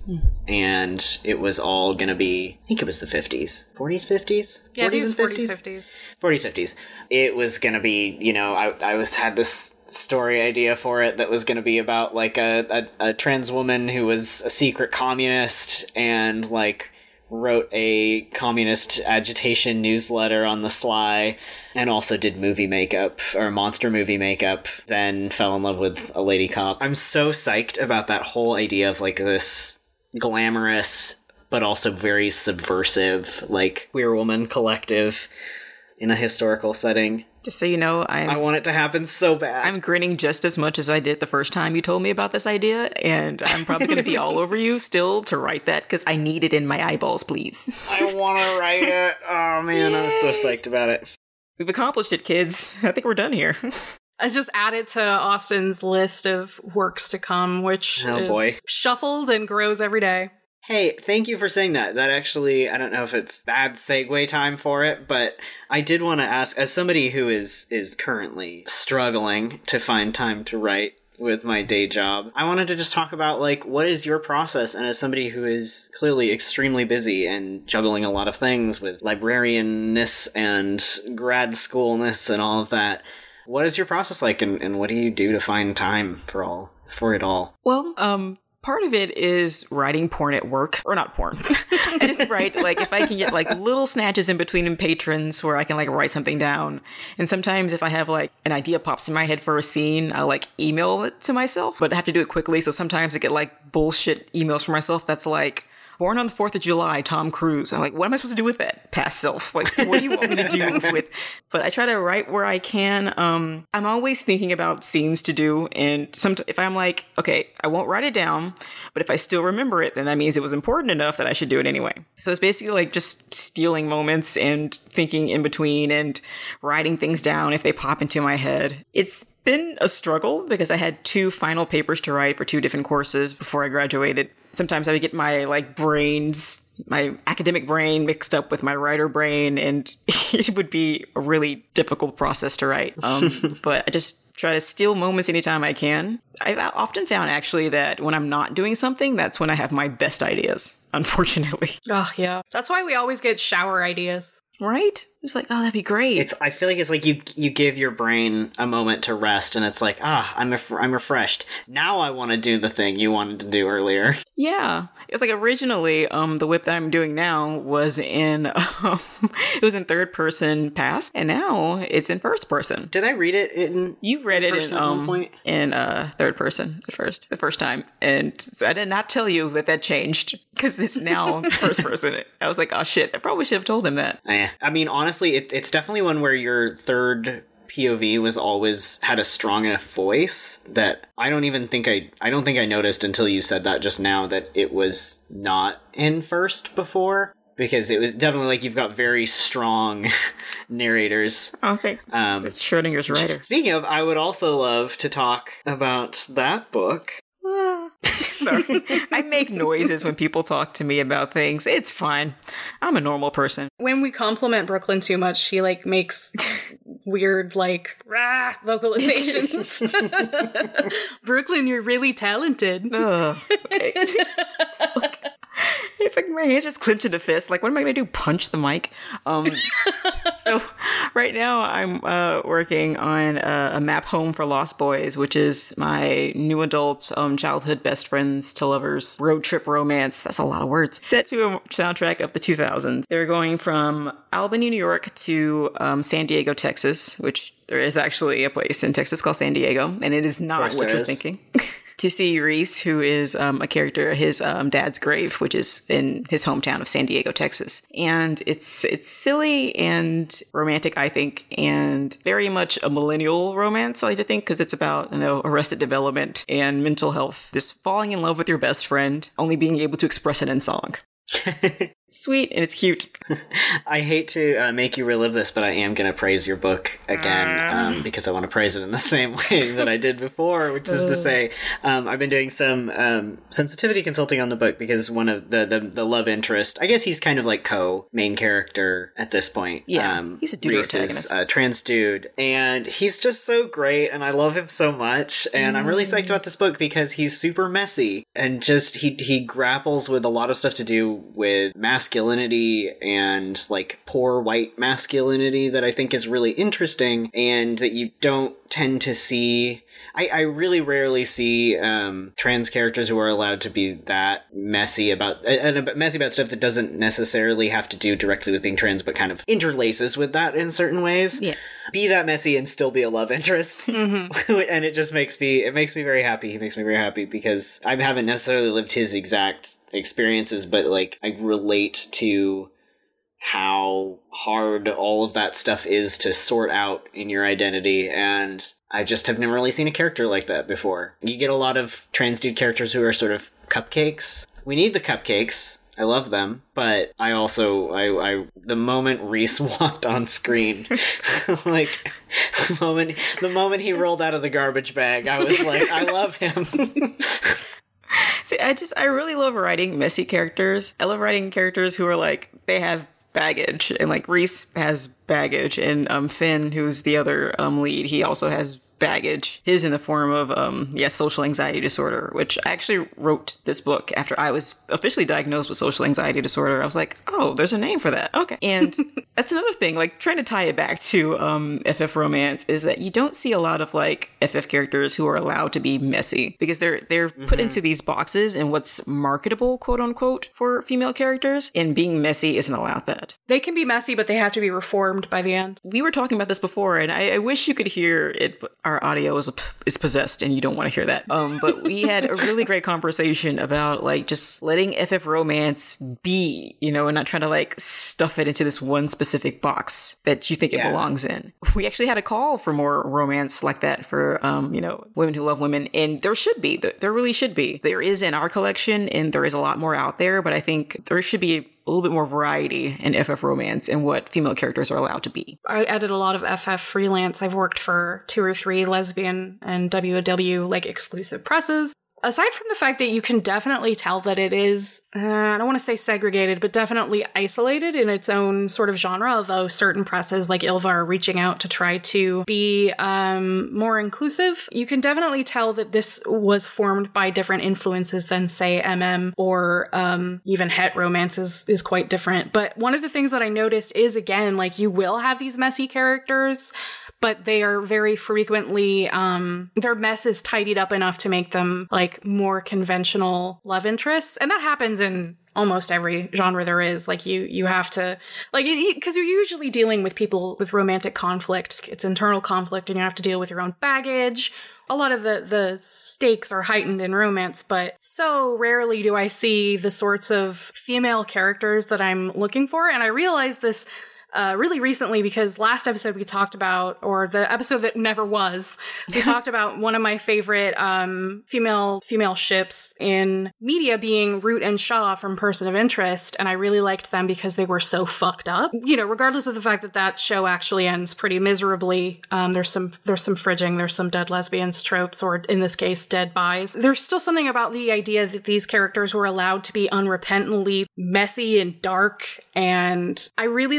and it was all gonna be, I think it was the fifties. forties, fifties? Yeah, forties and fifties? fifties. forties, fifties. It was gonna be, you know, I, I was had this story idea for it that was gonna be about, like, a, a, a trans woman who was a secret communist and, like, wrote a communist agitation newsletter on the sly and also did movie makeup or monster movie makeup, then fell in love with a lady cop. I'm so psyched about that whole idea of, like, this glamorous but also very subversive, like, queer woman collective in a historical setting. Just so you know, I'm, I want it to happen so bad. I'm grinning just as much as I did the first time you told me about this idea, and I'm probably going to be all over you still to write that, because I need it in my eyeballs, please. I want to write it. Oh, man, Yay. I was so psyched about it. We've accomplished it, kids. I think we're done here. I just added to Austin's list of works to come, which oh, is boy. shuffled and grows every day. Hey, thank you for saying that. That actually, I don't know if it's bad segue time for it, but I did want to ask, as somebody who is is currently struggling to find time to write with my day job, I wanted to just talk about, like, what is your process? And as somebody who is clearly extremely busy and juggling a lot of things with librarianness and grad schoolness and all of that, what is your process like, and, and what do you do to find time for all for it all? Well, um... part of it is writing porn at work, or not porn. I just write, like, if I can get, like, little snatches in between patrons where I can, like, write something down. And sometimes if I have, like, an idea pops in my head for a scene, I'll, like, email it to myself, but I have to do it quickly. So sometimes I get, like, bullshit emails from myself that's like, born on the fourth of July, Tom Cruise. I'm like, what am I supposed to do with that? Past self. Like, what do you want me to do with? But I try to write where I can. Um, I'm always thinking about scenes to do. And some, if I'm like, okay, I won't write it down, but if I still remember it, then that means it was important enough that I should do it anyway. So it's basically like just stealing moments and thinking in between and writing things down if they pop into my head. It's been a struggle because I had two final papers to write for two different courses before I graduated. Sometimes I would get my, like, brains, my academic brain mixed up with my writer brain, and it would be a really difficult process to write. Um, but I just try to steal moments anytime I can. I've often found, actually, that when I'm not doing something, that's when I have my best ideas, unfortunately. Oh, yeah. That's why we always get shower ideas. Right? It's like, oh, that'd be great. It's. I feel like it's like you you give your brain a moment to rest, and it's like, ah, I'm ref- I'm refreshed. Now I want to do the thing you wanted to do earlier. Yeah, it's like originally, um, the whip that I'm doing now was in, um, it was in third person past, and now it's in first person. Did I read it in? You read it in um point? in uh third person at first, the first time, and so I did not tell you that that changed because it's now first person. I was like, oh shit, I probably should have told him that. Eh. I mean, honestly. Honestly, it, it's definitely one where your third P O V was always had a strong enough voice that I don't even think I I don't think I noticed until you said that just now that it was not in first before, because it was definitely like you've got very strong narrators. Okay, um, it's Schrodinger's writer. Speaking of, I would also love to talk about that book. Sorry. I make noises when people talk to me about things. It's fine. I'm a normal person. When we compliment Brooklyn too much, she, like, makes weird, like, rah, vocalizations. Brooklyn, you're really talented. Ugh. It's like, It's like my hands just clenched in a fist. Like, what am I going to do? Punch the mic? Um, so right now I'm uh, working on a, a map home for Lost Boys, which is my new adult um, childhood best friends to lovers road trip romance. That's a lot of words. Set to a soundtrack of the two thousands. They're going from Albany, New York to um, San Diego, Texas, which there is actually a place in Texas called San Diego, and it is not what you're is. thinking. To see Reese, who is um, a character at his um, dad's grave, which is in his hometown of San Diego, Texas. And it's it's silly and romantic, I think, and very much a millennial romance, I like to think, because it's about, you know, arrested development and mental health. This falling in love with your best friend, only being able to express it in song. Sweet, and it's cute. I hate to uh, make you relive this, but I am going to praise your book again, um, because I want to praise it in the same way that I did before, which is to say, um, I've been doing some um, sensitivity consulting on the book because one of the, the, the love interest, I guess he's kind of like co-main character at this point. Yeah, um, he's a dude Reese is a trans dude, and he's just so great, and I love him so much, and mm. I'm really psyched about this book because he's super messy, and just, he, he grapples with a lot of stuff to do with masculinity and like poor white masculinity that I think is really interesting and that you don't tend to see. I, I really rarely see um, trans characters who are allowed to be that messy about and uh, messy about stuff that doesn't necessarily have to do directly with being trans, but kind of interlaces with that in certain ways. Yeah. Be that messy and still be a love interest. Mm-hmm. And it just makes me it makes me very happy. He makes me very happy because I haven't necessarily lived his exact experiences, but like I relate to how hard all of that stuff is to sort out in your identity, and I just have never really seen a character like that before. You get a lot of trans dude characters who are sort of cupcakes. We need the cupcakes. I love them, but I also, I, I the moment Reese walked on screen, like, the moment, the moment he rolled out of the garbage bag, I was like, I love him. See, I just, I really love writing messy characters. I love writing characters who are like, they have baggage, and like Reese has baggage, and um Finn, who's the other um lead, he also has baggage. His in the form of, um, yes, yeah, social anxiety disorder, which I actually wrote this book after I was officially diagnosed with social anxiety disorder. I was like, oh, there's a name for that. Okay. And that's another thing, like trying to tie it back to um, F F romance is that you don't see a lot of like F F characters who are allowed to be messy because they're, they're mm-hmm. put into these boxes and what's marketable, quote unquote, for female characters, and being messy isn't allowed that. They can be messy, but they have to be reformed by the end. We were talking about this before, and I, I wish you could hear it, but our audio is is possessed and you don't want to hear that. Um, but we had a really great conversation about like just letting F F romance be, you know, and not trying to like stuff it into this one specific box that you think yeah. it belongs in. We actually had a call for more romance like that for, um, you know, women who love women, and there should be, there really should be. There is in our collection, and there is a lot more out there, but I think there should be a little bit more variety in F F romance and what female characters are allowed to be. I edit a lot of F F freelance. I've worked for two or three lesbian and W O W like exclusive presses. Aside from the fact that you can definitely tell that it is, uh, I don't want to say segregated, but definitely isolated in its own sort of genre, although certain presses like Ilva are reaching out to try to be um, more inclusive, you can definitely tell that this was formed by different influences than, say, M M or um, even het romance is, is quite different. But one of the things that I noticed is, again, like you will have these messy characters, but they are very frequently, um, their mess is tidied up enough to make them like more conventional love interests. And that happens in almost every genre there is. Like you, you have to, like, because you're usually dealing with people with romantic conflict. It's internal conflict and you have to deal with your own baggage. A lot of the, the stakes are heightened in romance, but so rarely do I see the sorts of female characters that I'm looking for. And I realized this Uh, really recently, because last episode we talked about, or the episode that never was, we talked about one of my favorite um, female female ships in media being Root and Shaw from Person of Interest, and I really liked them because they were so fucked up. You know, regardless of the fact that that show actually ends pretty miserably, um, there's some there's some fridging, there's some dead lesbians tropes, or in this case, dead bis. There's still something about the idea that these characters were allowed to be unrepentantly messy and dark, and I really like romance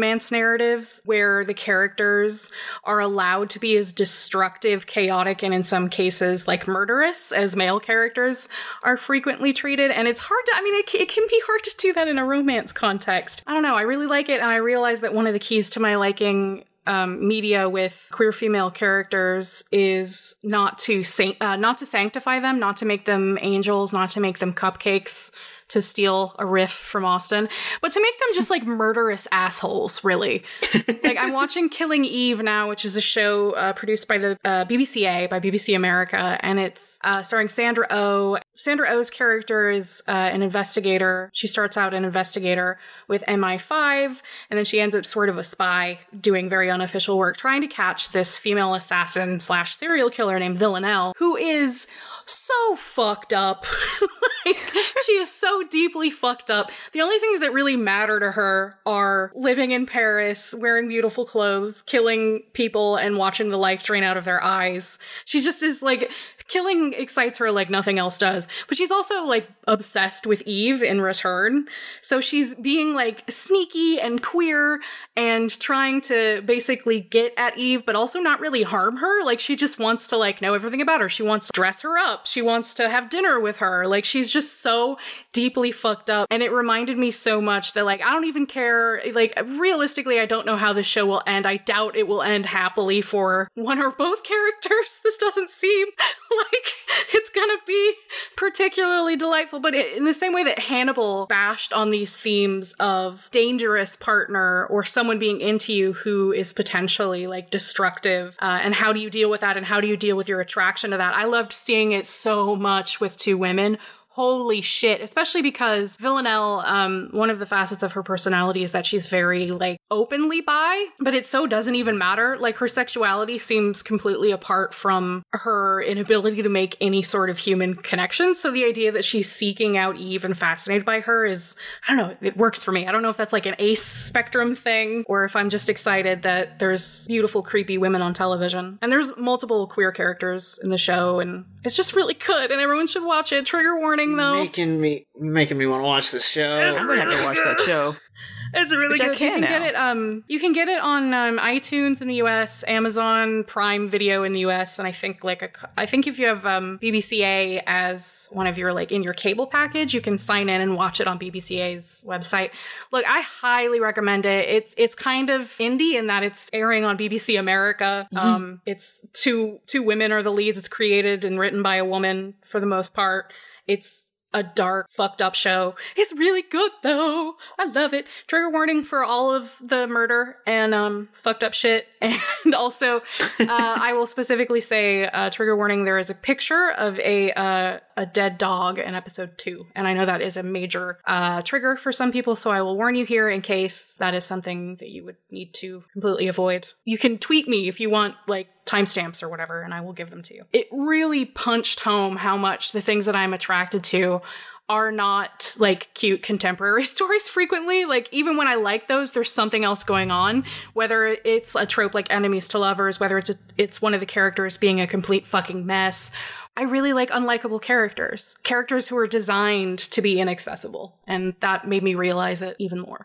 romance narratives where the characters are allowed to be as destructive, chaotic, and in some cases, like murderous as male characters are frequently treated. And it's hard to, I mean, it, it can be hard to do that in a romance context. I don't know. I really like it. And I realize that one of the keys to my liking Um, media with queer female characters is not to san- uh, not to sanctify them, not to make them angels, not to make them cupcakes, to steal a riff from Austin, but to make them just like murderous assholes, really. Like I'm watching Killing Eve now, which is a show uh, produced by the uh, B B C A, by B B C America, and it's uh, starring Sandra Oh. Sandra Oh's character is uh, an investigator. She starts out an investigator with M I five, and then she ends up sort of a spy doing very unofficial work, trying to catch this female assassin slash serial killer named Villanelle, who is so fucked up. Like, she is so deeply fucked up. The only things that really matter to her are living in Paris, wearing beautiful clothes, killing people, and watching the life drain out of their eyes. She just is like, killing excites her like nothing else does. But she's also like obsessed with Eve in return. So she's being like sneaky and queer and trying to basically get at Eve, but also not really harm her. Like she just wants to like know everything about her. She wants to dress her up. She wants to have dinner with her. Like she's just so deeply fucked up. And it reminded me so much that like, I don't even care. Like realistically, I don't know how this show will end. I doubt it will end happily for one or both characters. This doesn't seem like it's gonna be particularly delightful. But it, in the same way that Hannibal bashed on these themes of dangerous partner or someone being into you who is potentially like destructive, uh, and how do you deal with that, and how do you deal with your attraction to that? I loved seeing it so much with Two Women. Holy shit. Especially because Villanelle, um, one of the facets of her personality is that she's very, like, openly bi, but it so doesn't even matter. Like, her sexuality seems completely apart from her inability to make any sort of human connection. So the idea that she's seeking out Eve and fascinated by her is, I don't know, it works for me. I don't know if that's like an ace spectrum thing, or if I'm just excited that there's beautiful, creepy women on television. And there's multiple queer characters in the show, and it's just really good, and everyone should watch it. Trigger warning, though. Making me making me want to watch this show. I'm gonna have to watch that show. It's really Which good. I can you can now. get it. Um, you can get it on um, iTunes in the U S, Amazon Prime Video in the U S, and I think like a, I think if you have um, B B C A as one of your like in your cable package, you can sign in and watch it on B B C A's website. Look, I highly recommend it. It's it's kind of indie in that it's airing on B B C America. Mm-hmm. Um, it's two two women are the leads. It's created and written by a woman for the most part. It's a dark, fucked up show. It's really good though. I love it. Trigger warning for all of the murder and um fucked up shit. And also, uh, I will specifically say, uh, trigger warning, there is a picture of a uh, a dead dog in episode two. And I know that is a major uh, trigger for some people, so I will warn you here in case that is something that you would need to completely avoid. You can tweet me if you want, like, timestamps or whatever, and I will give them to you. It really punched home how much the things that I'm attracted to are not like cute contemporary stories frequently. Like even when I like those, there's something else going on, whether it's a trope like enemies to lovers, whether it's a, it's one of the characters being a complete fucking mess. I really like unlikable characters, characters who are designed to be inaccessible. And that made me realize it even more.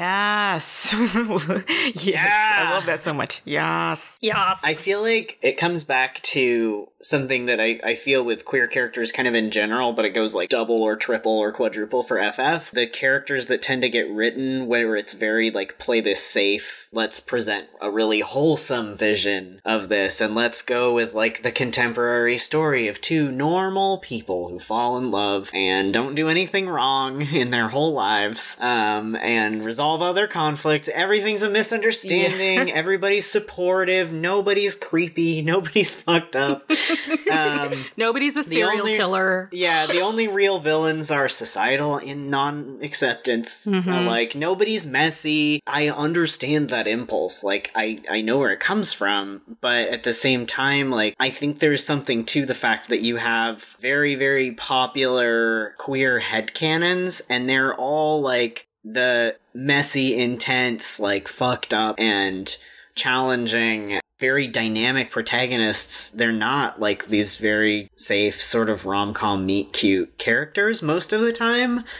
Yes. Yes. Yeah. I love that so much. Yes. Yes. I feel like it comes back to something that I, I feel with queer characters kind of in general, but it goes like double or triple or quadruple for F F. The characters that tend to get written where it's very like, play this safe, let's present a really wholesome vision of this, and let's go with like the contemporary story of two normal people who fall in love and don't do anything wrong in their whole lives, um, and resolve all their conflicts. Everything's a misunderstanding. Yeah. Everybody's supportive. Nobody's creepy. Nobody's fucked up. Um, Nobody's a serial only, killer. Yeah, the only real villains are societal in non-acceptance. Mm-hmm. Uh, like, nobody's messy. I understand that impulse. Like, I, I know where it comes from. But at the same time, like, I think there's something to the fact that you have very, very popular queer headcanons, and they're all, like, the messy, intense, like, fucked up and challenging, very dynamic protagonists. They're not like these very safe sort of rom-com meet cute characters most of the time.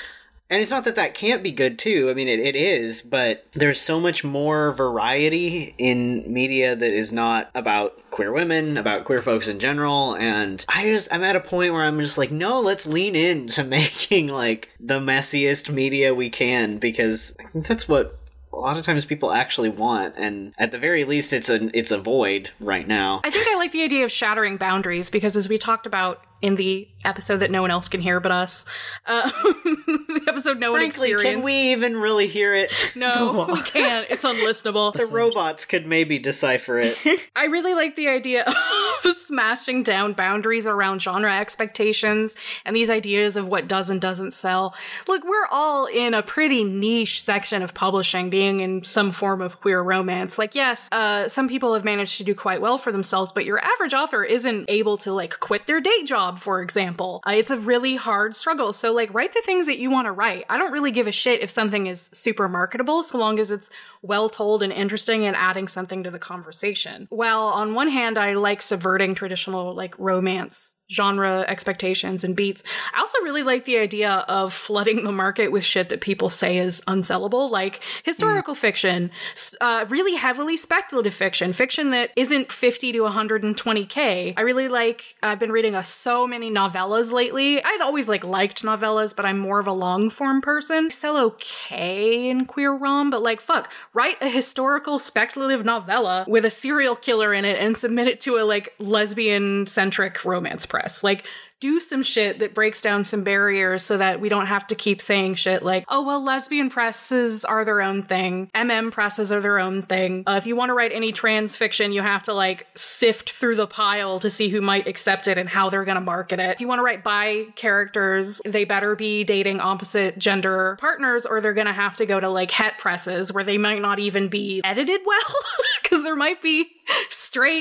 And it's not that that can't be good, too. I mean, it, it is, but there's so much more variety in media that is not about queer women, about queer folks in general, and I just, I'm at a point where I'm just like, no, let's lean into making, like, the messiest media we can, because I think that's what a lot of times people actually want, and at the very least, it's a it's a void right now. I think I like the idea of shattering boundaries, because as we talked about in the episode that no one else can hear but us, uh, the episode no Frankly, one experienced. can we even really hear it? No, we can't. It's unlistenable. The robots could maybe decipher it. I really like the idea of smashing down boundaries around genre expectations and these ideas of what does and doesn't sell. Look, we're all in a pretty niche section of publishing, being in some form of queer romance. Like, yes, uh, some people have managed to do quite well for themselves, but your average author isn't able to, like, quit their day job, for example. Uh, it's a really hard struggle. So, like, write the things that you want to write. I don't really give a shit if something is super marketable, so long as it's well told and interesting and adding something to the conversation. While on one hand, I like subverting traditional, like, romance genre expectations and beats, I also really like the idea of flooding the market with shit that people say is unsellable, like historical mm. fiction, uh, really heavily speculative fiction, fiction that isn't fifty to one hundred twenty K. I really like, I've been reading a, so many novellas lately. I'd always like liked novellas, but I'm more of a long form person. I sell okay in queer rom, but like, fuck, write a historical speculative novella with a serial killer in it and submit it to a like lesbian centric romance press. Like, do some shit that breaks down some barriers so that we don't have to keep saying shit like, oh, well, lesbian presses are their own thing. M M presses are their own thing. Uh, if you want to write any trans fiction, you have to, like, sift through the pile to see who might accept it and how they're going to market it. If you want to write bi characters, they better be dating opposite gender partners, or they're going to have to go to, like, het presses where they might not even be edited well, because there might be straight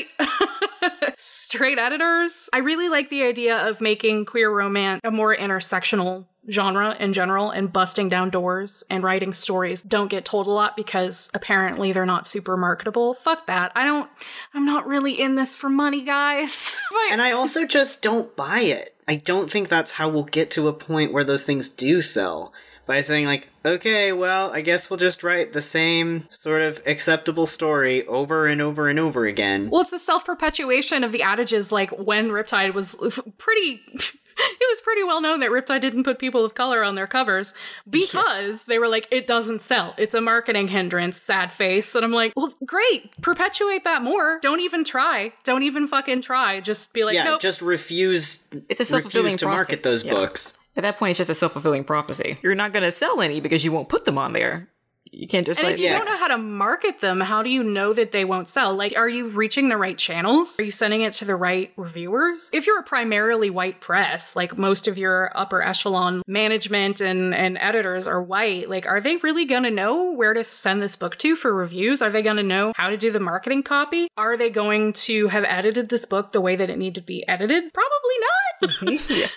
straight editors. I really like the idea of making queer romance a more intersectional genre in general and busting down doors and writing stories don't get told a lot because apparently they're not super marketable. Fuck that. I don't, I'm not really in this for money, guys. And I also just don't buy it. I don't think that's how we'll get to a point where those things do sell. By saying, like, okay, well, I guess we'll just write the same sort of acceptable story over and over and over again. Well, it's the self-perpetuation of the adages, like, when Riptide was pretty... It was pretty well known that Riptide didn't put people of color on their covers because yeah. they were like, it doesn't sell. It's a marketing hindrance, sad face. And I'm like, well, great. Perpetuate that more. Don't even try. Don't even fucking try. Just be like, yeah, nope. just refuse, it's a self-fulfilling refuse to process. market those yeah. books. At that point, it's just a self-fulfilling prophecy. You're not going to sell any because you won't put them on there. You can't just and like, if you yeah. don't know how to market them, how do you know that they won't sell? Like, are you reaching the right channels? Are you sending it to the right reviewers? If you're a primarily white press, like most of your upper echelon management and, and editors are white, like, are they really going to know where to send this book to for reviews? Are they going to know how to do the marketing copy? Are they going to have edited this book the way that it needed to be edited? Probably not. yeah.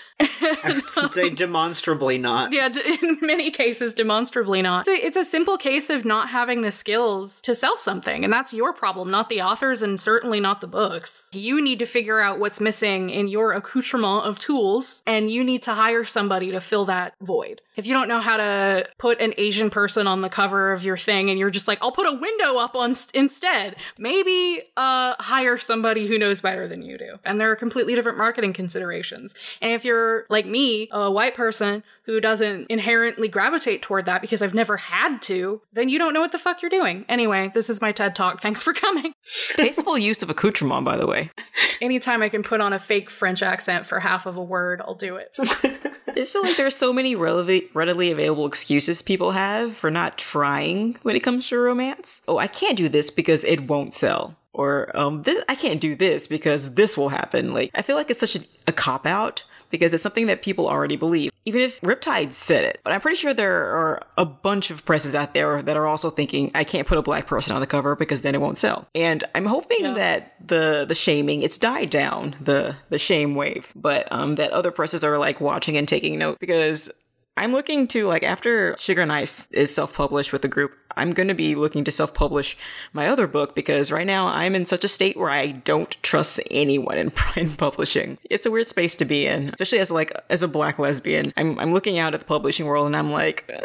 I would say demonstrably not. Yeah, in many cases, demonstrably not. It's a, it's a simple case of not having the skills to sell something, and that's your problem, not the authors, and certainly not the books. You need to figure out what's missing in your accoutrement of tools, and you need to hire somebody to fill that void. If you don't know how to put an Asian person on the cover of your thing, and you're just like, I'll put a window up on st- instead, maybe uh, hire somebody who knows better than you do. And there are completely different marketing considerations. And if you're like me, a white person who doesn't inherently gravitate toward that because I've never had to, then you don't know what the fuck you're doing. Anyway, this is my TED Talk. Thanks for coming. Tasteful use of accoutrement, by the way. Anytime I can put on a fake French accent for half of a word, I'll do it. I just feel like there's so many relevant, readily available excuses people have for not trying when it comes to romance. Oh, I can't do this because it won't sell. Or, um, this, I can't do this because this will happen. Like, I feel like it's such a, a cop-out because it's something that people already believe. Even if Riptide said it. But I'm pretty sure there are a bunch of presses out there that are also thinking, I can't put a black person on the cover because then it won't sell. And I'm hoping yeah. that the the shaming, it's died down, the, the shame wave. But um, that other presses are like watching and taking note because I'm looking to, like, after Sugar and Ice is self-published with the group, I'm going to be looking to self-publish my other book because right now I'm in such a state where I don't trust anyone in, in publishing. It's a weird space to be in, especially as like as a Black lesbian. I'm I'm looking out at the publishing world and I'm like, uh,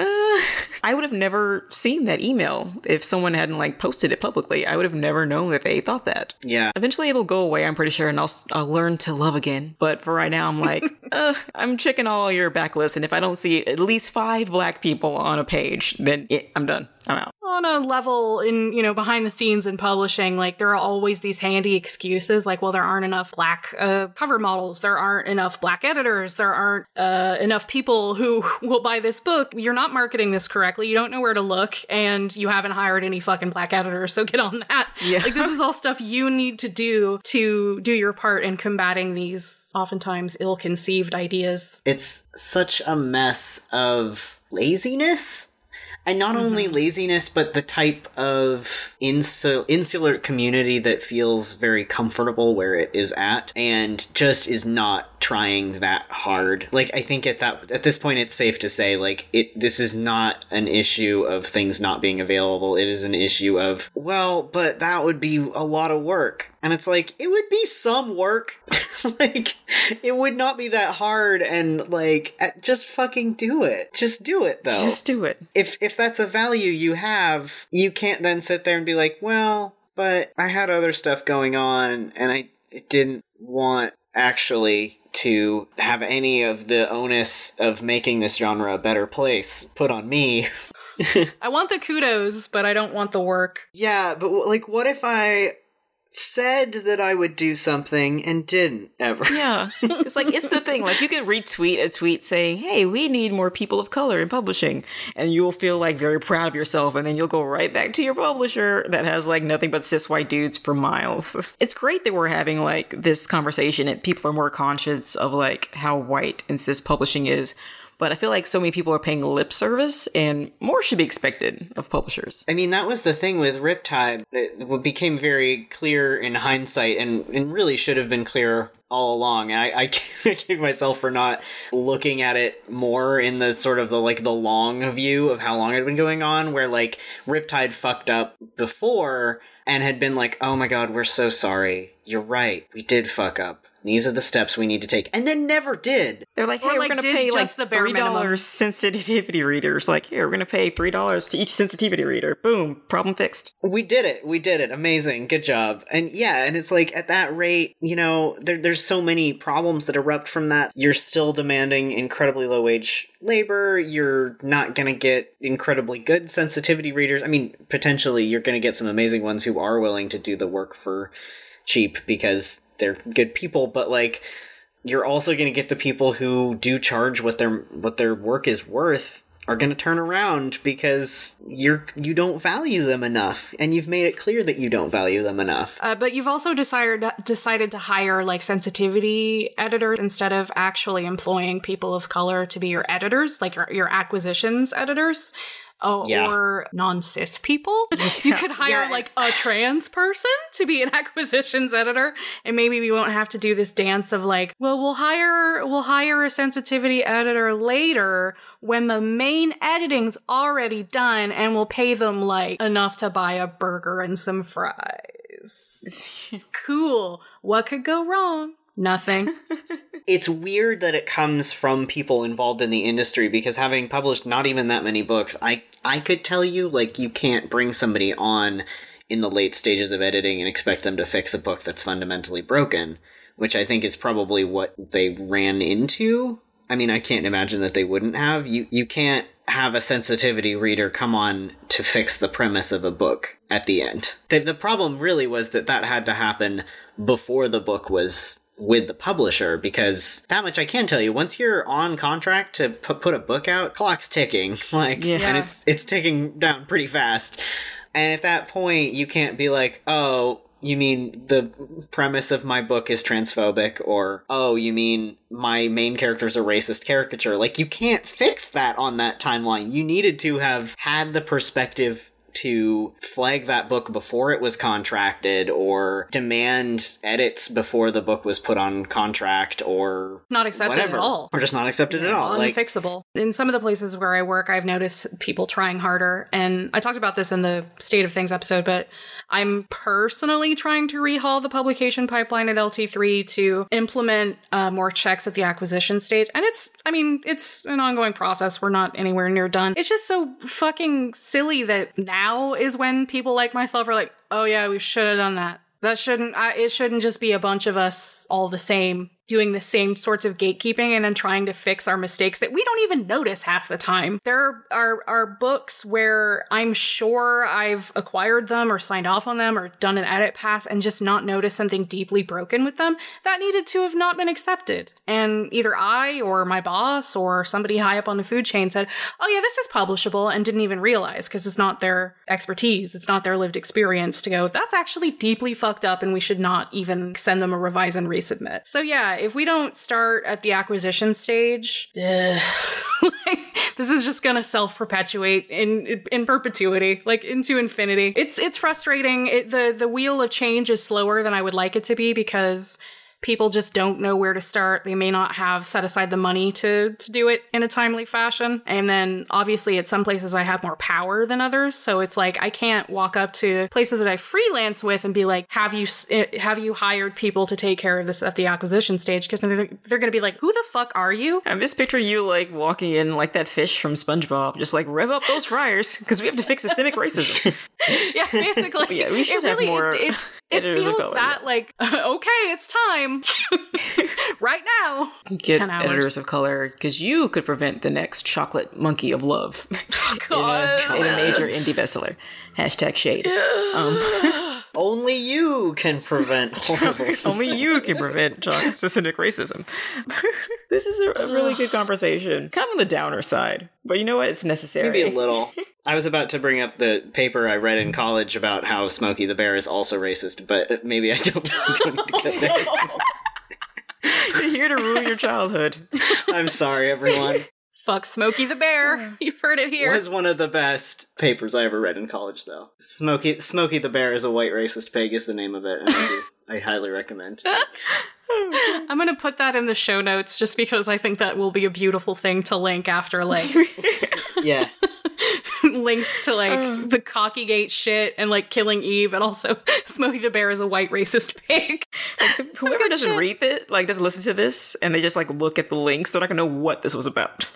I would have never seen that email if someone hadn't like posted it publicly. I would have never known that they thought that. Yeah. Eventually it'll go away, I'm pretty sure, and I'll I'll learn to love again. But for right now, I'm like, uh, I'm checking all your backlist, and if I don't see at least five Black people on a page, then it, I'm done. I'm out. On a level in, you know, behind the scenes in publishing, like there are always these handy excuses like, well, there aren't enough Black uh, cover models, there aren't enough Black editors, there aren't uh, enough people who will buy this book. You're not marketing this correctly, you don't know where to look, and you haven't hired any fucking Black editors, so get on that. Yeah. Like, this is all stuff you need to do to do your part in combating these oftentimes ill-conceived ideas. It's such a mess of laziness. And not mm-hmm. only laziness, but the type of insul- insular community that feels very comfortable where it is at and just is not trying that hard. Like, I think at that at this point, it's safe to say, like, it this is not an issue of things not being available. It is an issue of, well, but that would be a lot of work. And it's like, it would be some work. Like, it would not be that hard, and, like, just fucking do it. Just do it, though. Just do it. If if that's a value you have, you can't then sit there and be like, well, but I had other stuff going on, and I didn't want, actually, to have any of the onus of making this genre a better place put on me. I want the kudos, but I don't want the work. Yeah, but, like, what if I said that I would do something and didn't ever? Yeah. It's like, it's the thing. Like, you can retweet a tweet saying, hey, we need more people of color in publishing. And you'll feel, like, very proud of yourself. And then you'll go right back to your publisher that has, like, nothing but cis white dudes for miles. It's great that we're having, like, this conversation and people are more conscious of, like, how white and cis publishing is. But I feel like so many people are paying lip service, and more should be expected of publishers. I mean, that was the thing with Riptide. It became very clear in hindsight, and, and really should have been clear all along. And I, I kick myself for not looking at it more in the sort of the, like, the long view of how long it had been going on, where, like, Riptide fucked up before and had been like, oh my god, we're so sorry. You're right. We did fuck up. These are the steps we need to take. And then never did. They're like, hey, or, we're like, going to did pay like just the bare three dollars minimum. sensitivity readers. Like, here, we're going to pay three dollars to each sensitivity reader. Boom. Problem fixed. We did it. We did it. Amazing. Good job. And yeah, and it's like, at that rate, you know, there, there's so many problems that erupt from that. You're still demanding incredibly low wage labor. You're not going to get incredibly good sensitivity readers. I mean, potentially you're going to get some amazing ones who are willing to do the work for cheap because they're good people, but, like, you're also going to get the people who do charge what their what their work is worth are going to turn around because you're you don't value them enough, and you've made it clear that you don't value them enough. Uh, but you've also decided decided to hire, like, sensitivity editors instead of actually employing people of color to be your editors, like your your acquisitions editors. Oh, yeah. Or non-cis people. Yeah. You could hire yeah. like a trans person to be an acquisitions editor, and maybe we won't have to do this dance of like, well, we'll hire we'll hire a sensitivity editor later when the main editing's already done, and we'll pay them like enough to buy a burger and some fries. Cool. What could go wrong? Nothing. It's weird that it comes from people involved in the industry, because having published not even that many books, I I could tell you, like, you can't bring somebody on in the late stages of editing and expect them to fix a book that's fundamentally broken, which I think is probably what they ran into. I mean, I can't imagine that they wouldn't have. You you can't have a sensitivity reader come on to fix the premise of a book at the end. The, the problem really was that that had to happen before the book was with the publisher, because that much I can tell you, once you're on contract to pu- put a book out, clock's ticking, like, yeah. and it's it's ticking down pretty fast. And at that point, you can't be like, oh, you mean the premise of my book is transphobic, or, oh, you mean my main character's a racist caricature. Like, you can't fix that on that timeline. You needed to have had the perspective to flag that book before it was contracted or demand edits before the book was put on contract or not accepted whatever. at all. Or just not accepted yeah, at all. Unfixable. Like, in some of the places where I work, I've noticed people trying harder. And I talked about this in the State of Things episode, but I'm personally trying to rehaul the publication pipeline at L T three to implement uh, more checks at the acquisition stage. And it's, I mean, it's an ongoing process. We're not anywhere near done. It's just so fucking silly that now is when people like myself are like, oh yeah, we should have done that. That shouldn't, I, it shouldn't just be a bunch of us all the same doing the same sorts of gatekeeping and then trying to fix our mistakes that we don't even notice half the time. There are, are books where I'm sure I've acquired them or signed off on them or done an edit pass and just not noticed something deeply broken with them that needed to have not been accepted. And either I or my boss or somebody high up on the food chain said, oh yeah, this is publishable, and didn't even realize because it's not their expertise. It's not their lived experience to go, that's actually deeply fucked up and we should not even send them a revise and resubmit. So yeah, if we don't start at the acquisition stage, ugh, like, this is just gonna self-perpetuate in in perpetuity, like into infinity. It's it's frustrating. It, the the wheel of change is slower than I would like it to be because people just don't know where to start. They may not have set aside the money to, to do it in a timely fashion. And then obviously at some places I have more power than others. So it's like, I can't walk up to places that I freelance with and be like, have you, have you hired people to take care of this at the acquisition stage? Because they're, they're going to be like, who the fuck are you? I'm just picturing you like walking in like that fish from SpongeBob, just like rev up those fryers because we have to fix systemic racism. Yeah, basically. Yeah, we should it have really, more it, it, it feels color, that yeah. like, okay, it's time. Right now. Get ten hours. editors of color because you could prevent the next chocolate monkey of love. God. in, a, in a major indie bestseller. Hashtag shade. Um, Only you can prevent horrible Only you can prevent systemic racism. This is a, a really good conversation. Kind of on the downer side. But you know what? It's necessary. Maybe a little. I was about to bring up the paper I read in college about how Smokey the Bear is also racist, but maybe I don't, don't need to get there. You're here to ruin your childhood. I'm sorry, everyone. Fuck Smokey the Bear. You've heard it here. It was one of the best papers I ever read in college, though. Smokey Smokey the Bear is a white racist pig is the name of it, and I, do, I highly recommend. I'm gonna put that in the show notes just because I think that will be a beautiful thing to link after, like... Yeah. links to, like, uh, the Cockygate shit and, like, Killing Eve, and also Smokey the Bear is a white racist pig. Like, whoever doesn't shit. read it, like, doesn't listen to this, and they just, like, look at the links, they're not gonna know what this was about.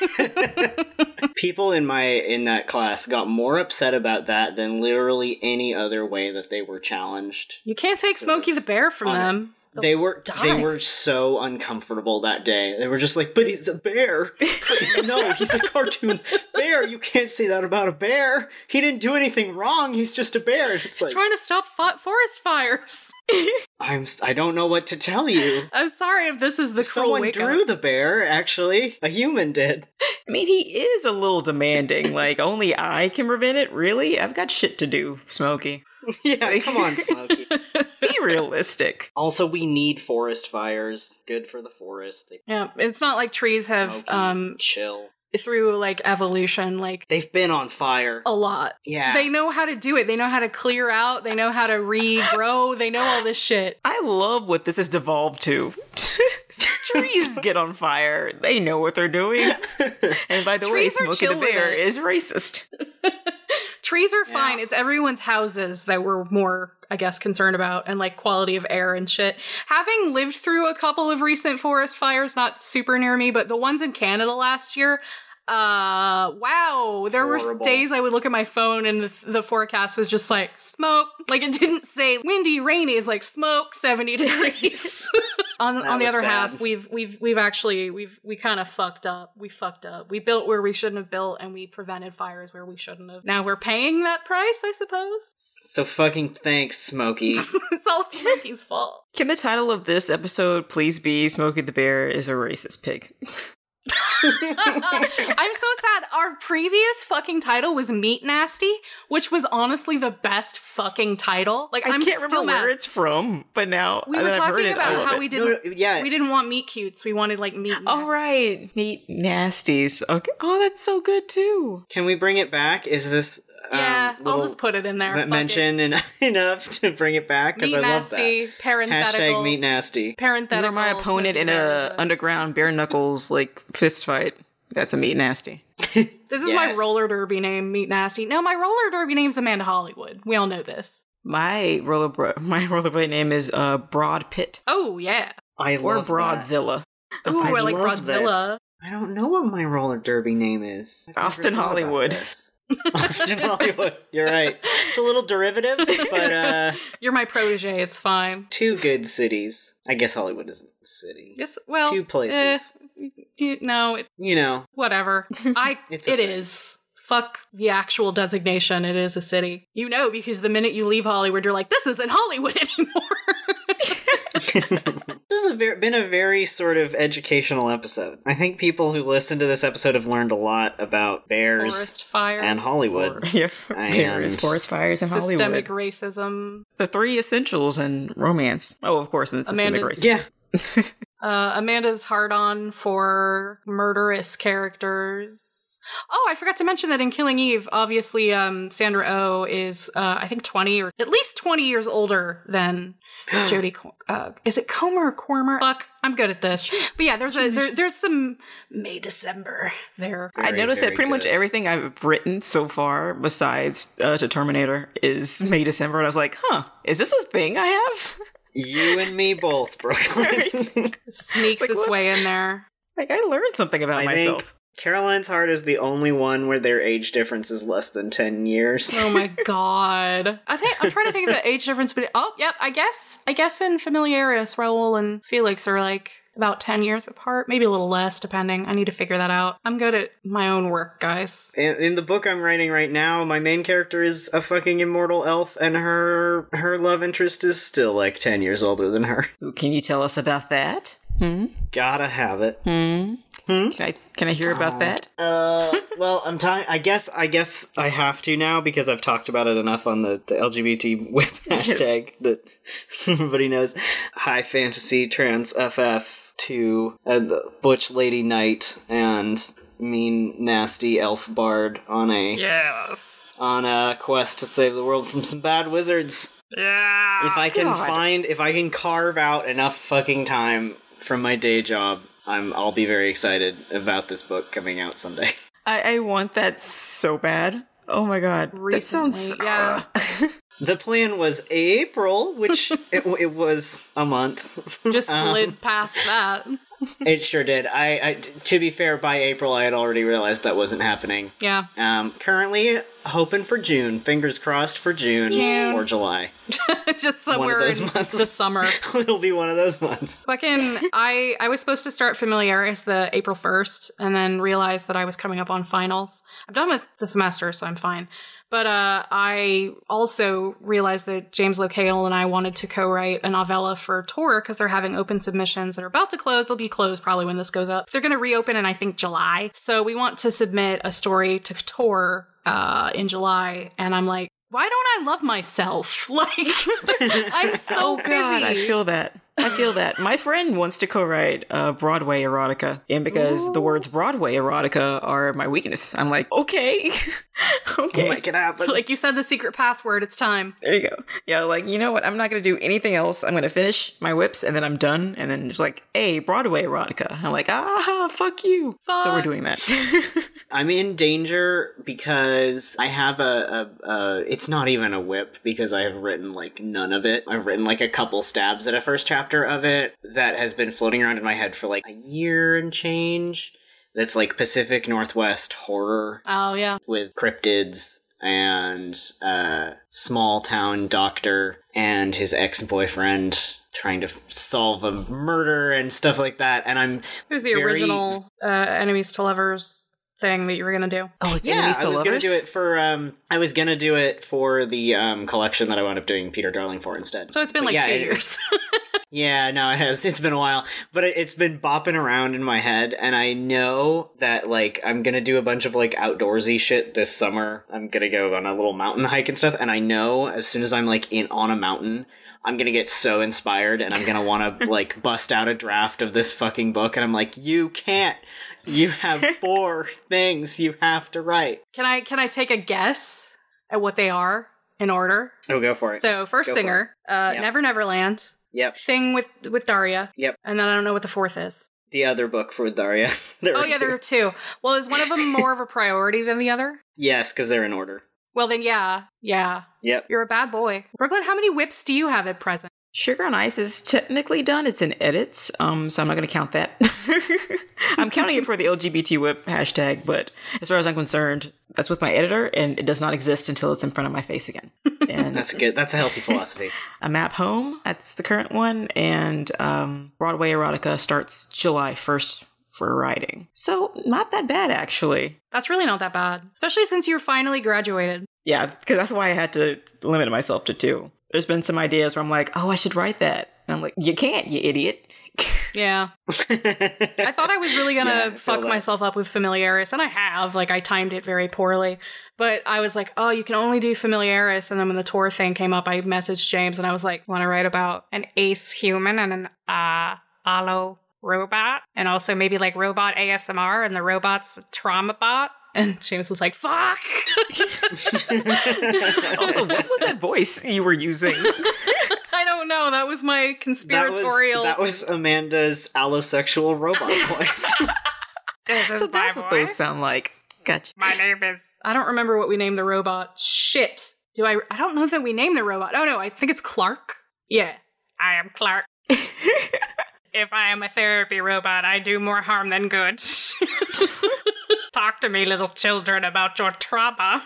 People in my in that class got more upset about that than literally any other way that they were challenged. You can't take so Smokey the Bear from them. It. They were die. they were so uncomfortable that day. They were just like, but he's a bear. No, he's a cartoon bear. You can't say that about a bear. He didn't do anything wrong. He's just a bear. It's he's like, trying to stop fo- forest fires. I'm I don't know what to tell you. I'm sorry if this is the cruel Someone wake drew up. the bear, actually. A human did. I mean, he is a little demanding. Like, only I can prevent it? Really? I've got shit to do, Smokey. Yeah, come on, Smokey. Be realistic. Also, we need forest fires. Good for the forest. They- yeah, it's not like trees have, Smokey, um... chill. through, like, evolution, like... They've been on fire. A lot. Yeah. They know how to do it. They know how to clear out. They know how to regrow. They know all this shit. I love what this has devolved to. Trees get on fire. They know what they're doing. And by the Trees way, Smokey the Bear is racist. Trees are fine. Yeah. It's everyone's houses that we're more, I guess, concerned about, and like quality of air and shit. Having lived through a couple of recent forest fires, not super near me, but the ones in Canada last year, uh, wow. There Horrible. were days I would look at my phone and the, the forecast was just like smoke. Like it didn't say windy, rainy. It's like smoke, seventy degrees. on That on the was other bad. half, we've we've we've actually we've we kind of fucked up. We fucked up. We built where we shouldn't have built, and we prevented fires where we shouldn't have. Now we're paying that price, I suppose. So fucking thanks, Smokey. It's all Smokey's fault. Can the title of this episode please be Smokey the Bear is a racist pig? I'm so sad. Our previous fucking title was Meat Nasty, which was honestly the best fucking title. Like I I'm can't still remember mad. where it's from, but now We that were I've heard talking it, I about love how it. we didn't No, yeah. we didn't want meat cutes. We wanted like meat. Oh, right. Meat nasties. Okay. Oh, that's so good too. Can we bring it back? Is this... Yeah, um, I'll little just put it in there. m- Fuck mention en- enough to bring it back because Meat I love nasty, that. parenthetical. Hashtag meat nasty. You Parenthetical. are my opponent in a Smoky underground bare knuckles like fist fight. That's a meat nasty. This is my Yes. roller derby name, Meat Nasty. No, my roller derby name's Amanda Hollywood. We all know this. My roller my rollerblade name is uh Broad Pit Oh, yeah. I or love that. Broadzilla. Ooh, I, I like love Broadzilla. I don't know what my roller derby name is. I've never Austin thought about Hollywood. this. Austin Hollywood. You're right. It's a little derivative, but uh, You're my protege. It's fine. two good cities. I guess Hollywood isn't a city. Yes, well, Two places. eh, you- no, it, You know, whatever. I It's a it thing. is. Fuck the actual designation. It is a city. You know, because the minute you leave Hollywood, you're like, this isn't Hollywood anymore. this has a ver- been a very sort of educational episode. I think people who listen to this episode have learned a lot about bears Forest fire. and Hollywood. Yeah, And- bears, forest fires, and Systemic Hollywood. racism. The three essentials in romance. Oh, of course, and systemic Amanda's- racism. Yeah. Uh, Amanda's hard on for murderous characters. Oh, I forgot to mention that in Killing Eve, obviously, um, Sandra Oh is, uh, I think, twenty or at least twenty years older than Jodie. Co- uh, is it Comer or Cormer? Fuck, I'm good at this. But yeah, there's a there, there's some May December there. I Very, noticed that very pretty much good. everything I've written so far, besides uh, to Terminator, is May December, and I was like, huh, is this a thing I have? You and me both, Brooklyn. It sneaks Like, its what's- way in there. Like, I learned something about I myself. think Caroline's Heart is the only one where their age difference is less than ten years. Oh my god. I think I'm trying to think of the age difference between oh, yep, I guess I guess in Familiaris, Raoul and Felix are like about ten years apart, maybe a little less depending. I need to figure that out. I'm good at my own work, guys. In, in the book I'm writing right now, my main character is a fucking immortal elf, and her her love interest is still like ten years older than her. Ooh, can you tell us about that? Hmm? Gotta have it. Hmm? Can I can I hear about that? Uh, well, I'm talking. I guess. I guess I have to now because I've talked about it enough on the, the L G B T whip hashtag that everybody knows. High fantasy trans F F to uh, the butch lady knight and mean nasty elf bard on a Yes. on a quest to save the world from some bad wizards. Yeah. If I can God. find, if I can carve out enough fucking time from my day job, I'm. I'll be very excited about this book coming out someday. I, I want that so bad. Oh my god. That sounds Recently, yeah. The plan was April, which it, it was a month. Just Um, slid past that. It sure did. I, I, to be fair, by April I had already realized that wasn't happening. Yeah. Um, currently hoping for June. Fingers crossed for June Yes. or July. Just somewhere those in months. the summer. It'll be one of those months. Fucking, I I was supposed to start Familiaris the April first, and then realized that I was coming up on finals. I'm done with the semester, so I'm fine. But uh, I also realized that James Locale and I wanted to co-write a novella for Tor because they're having open submissions that are about to close. They'll be closed probably when this goes up. They're going to reopen in, I think, July. So we want to submit a story to Tor uh, in July. And I'm like, why don't I love myself? Like, I'm so Oh busy. god, I feel that. I feel that. My friend wants to co-write uh, Broadway erotica, and because the words Broadway erotica are my weakness, I'm like, okay, okay. Make it happen. Like you said, the secret password. It's time. There you go. Yeah, like, you know what? I'm not going to do anything else. I'm going to finish my whips, and then I'm done. And then it's like, hey, Broadway erotica. I'm like, ah, fuck you. So we're Fuck. doing that. I'm in danger because I have a, a, a. It's not even a whip because I have written like none of it. I've written like a couple stabs at a first chapter of it that has been floating around in my head for like a year and change. That's like Pacific Northwest horror Oh yeah. with cryptids and a small town doctor and his ex-boyfriend trying to f- solve a murder and stuff like that. And I'm Here's the very- original uh, enemies to lovers thing that you were gonna do. oh, it's Yeah, enemies to I was gonna lovers? do it for um I was gonna do it for the um collection that I wound up doing Peter Darling for instead. So it's been But like yeah, two it- years. Yeah, no, it has. It's been a while, but it, it's been bopping around in my head, and I know that like I'm gonna do a bunch of like outdoorsy shit this summer. I'm gonna go on a little mountain hike and stuff, and I know as soon as I'm like in on a mountain, I'm gonna get so inspired, and I'm gonna want to like bust out a draft of this fucking book, and I'm like, you can't. You have four things you have to write. Can I can I take a guess? at what they are in order. Oh, go for it. So First Go Singer, uh, Yep. Never Neverland, Yep. Thing with with Daria, Yep. and then I don't know what the fourth is. The other book for Daria. There Oh were yeah, two. there are two. Well, is one of them more of a priority than the other? Yes, because they're in order. Well then, yeah, yeah. Yep. You're a bad boy. Brooklyn, how many whips do you have at present? Sugar on Ice is technically done. It's in edits, um, so I'm not going to count that. I'm counting it for the L G B T whip hashtag, but as far as I'm concerned, that's with my editor, and it does not exist until it's in front of my face again. And That's good. That's a healthy philosophy. A Map Home, that's the current one, and um, Broadway Erotica starts July first for writing. So not that bad, actually. That's really not that bad, especially since you're finally graduated. Yeah, because that's why I had to limit myself to two. There's been some ideas where I'm like, oh, I should write that. And I'm like, you can't, you idiot. Yeah. I thought I was really gonna Yeah, I feel fuck that. myself up with Familiaris, and I have. Like, I timed it very poorly. But I was like, oh, you can only do Familiaris. And then when the tour thing came up, I messaged James, and I was like, want to write about an ace human and an uh, allo robot? And also maybe, like, robot A S M R, and the robot's a trauma bot? And James was like, fuck! Also, what was that voice you were using? I don't know. That was my That was, conspiratorial... that was Amanda's allosexual robot voice. This is So my that's what those voice. sound like. Gotcha. My name is. I don't remember what we named the robot. Shit. Do I? I don't know that we named the robot. Oh no, I think it's Clark. Yeah, I am Clark. If I am a therapy robot, I do more harm than good. Talk to me, little children, about your trauma.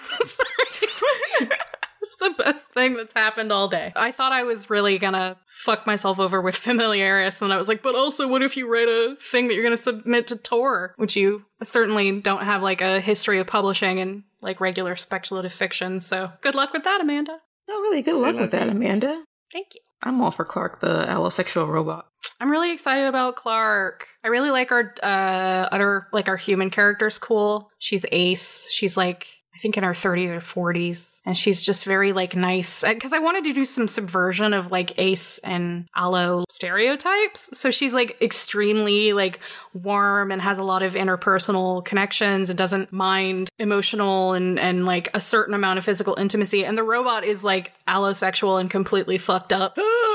It's the best thing that's happened all day. I thought I was really gonna fuck myself over with Familiaris, and I was like, but also, what if you write a thing that you're gonna submit to Tor? Which you certainly don't have, like, a history of publishing in, like, regular speculative fiction, so good luck with that, Amanda. Oh, really? Good C'est luck la with that, vie. Amanda. Thank you. I'm all for Clark, the allosexual robot. I'm really excited about Clark. I really like our uh other like our human character's cool. She's Ace. She's like I think in her thirties or forties, and she's just very like nice. Because I wanted to do some subversion of like Ace and Allo stereotypes. So she's like extremely like warm and has a lot of interpersonal connections and doesn't mind emotional and and like a certain amount of physical intimacy. And the robot is like allosexual and completely fucked up.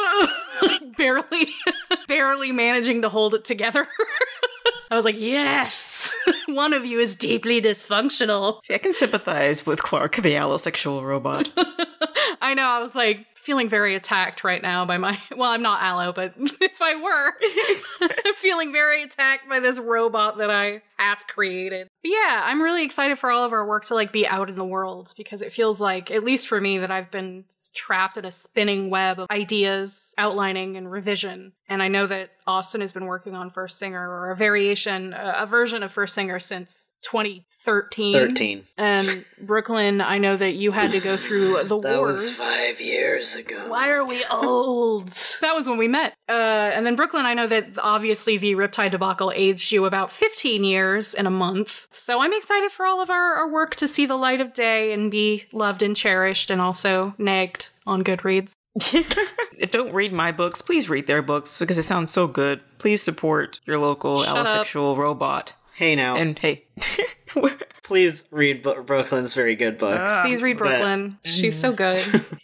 barely barely managing to hold it together. I was like, yes, one of you is deeply dysfunctional. See, I can sympathize with Clark, the allosexual robot. I know, I was like feeling very attacked right now by my, well, I'm not Allo, but if I were, I'm feeling very attacked by this robot that I half created. But yeah, I'm really excited for all of our work to like be out in the world, because it feels like, at least for me, that I've been trapped in a spinning web of ideas, outlining, and revision. And I know that Austin has been working on First Singer, or a variation, a, a version of First Singer since twenty thirteen. thirteen. And Brooklyn, I know that you had to go through the That wars. was five years ago. Why are we old? That was when we met. Uh, and then Brooklyn, I know that obviously the Riptide debacle aged you about fifteen years in a month. So I'm excited for all of our, our work to see the light of day and be loved and cherished, and also nagged on Goodreads. If don't read my books, please read their books because it sounds so good. Please support your local Shut up. allosexual robot. Hey now, And hey, please read Bo- Brooklyn's very good books. Please read but- Brooklyn. She's so good.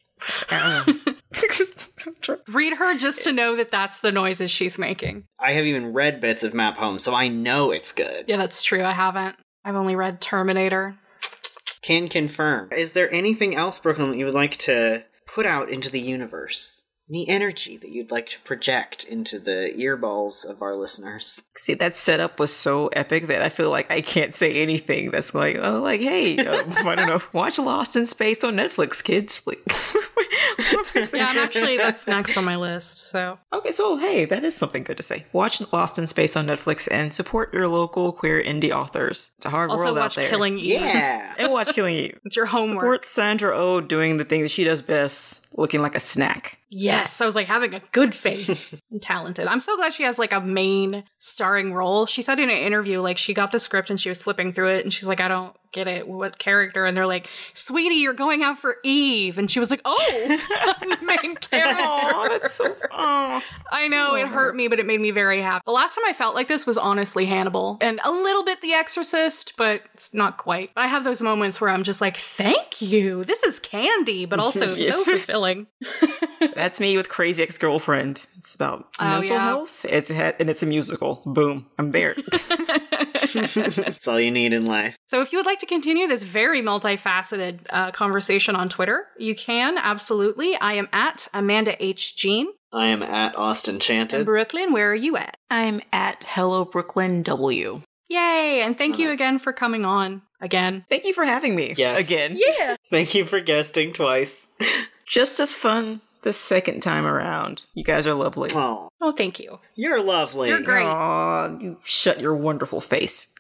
Read her just to know that that's the noises she's making. I have even read bits of Map Home, so I know it's good. Yeah, that's true. I haven't. I've only read Terminator. Can confirm. Is there anything else, Brooklyn, that you would like to put out into the universe? Any energy that you'd like to project into the earballs of our listeners? see, that setup was so epic that I feel like I can't say anything that's like, oh, like, hey, uh, I don't know, watch Lost in Space on Netflix, kids. Like, Yeah, I'm actually, that's next on my list, so. okay, so hey, that is something good to say. Watch Lost in Space on Netflix and support your local queer indie authors. It's a hard Also world out watch there. Killing Eve. Yeah! And watch Killing Eve. It's your homework. Support Sandra Oh doing the thing that she does best, looking like a snack. Yes, I was like having a good face and talented. I'm so glad she has like a main starring role. She said in an interview, like she got the script and she was flipping through it and she's like, I don't get it, what character, and they're like, sweetie, you're going out for Eve. And she was like, oh, I'm the main character. Oh, that's so, oh. I know, it hurt me, but it made me very happy. The last time I felt like this was honestly Hannibal, and a little bit The Exorcist, but it's not quite. I have those moments where I'm just like, thank you, this is candy, but also Yes. so fulfilling. That's me with Crazy Ex-Girlfriend. It's about Oh, mental yeah. health. It's a, and it's a musical. Boom, I'm there. That's all you need in life. So if you would like to continue this very multifaceted uh, conversation on Twitter, you can, absolutely. I am at Amanda H. Jean. I am at Austin In Chanted. Brooklyn, where are you at? I'm at Hello Brooklyn W. Yay, and thank you again for coming on again. Thank you for having me. Yes. Again. Yeah. Thank you for guesting twice. Just as fun the second time around. You guys are lovely. Oh, Oh, thank you. you're lovely. You're great. Aw, you shut your wonderful face.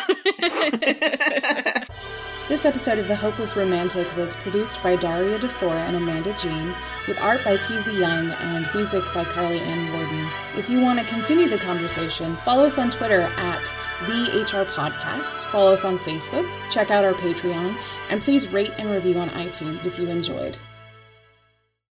This episode of The Hopeless Romantic was produced by Daria DeFore and Amanda Jean, with art by Keezy Young and music by Carly Ann Warden. If you want to continue the conversation, follow us on Twitter at The H R Podcast, follow us on Facebook, check out our Patreon, and please rate and review on iTunes if you enjoyed.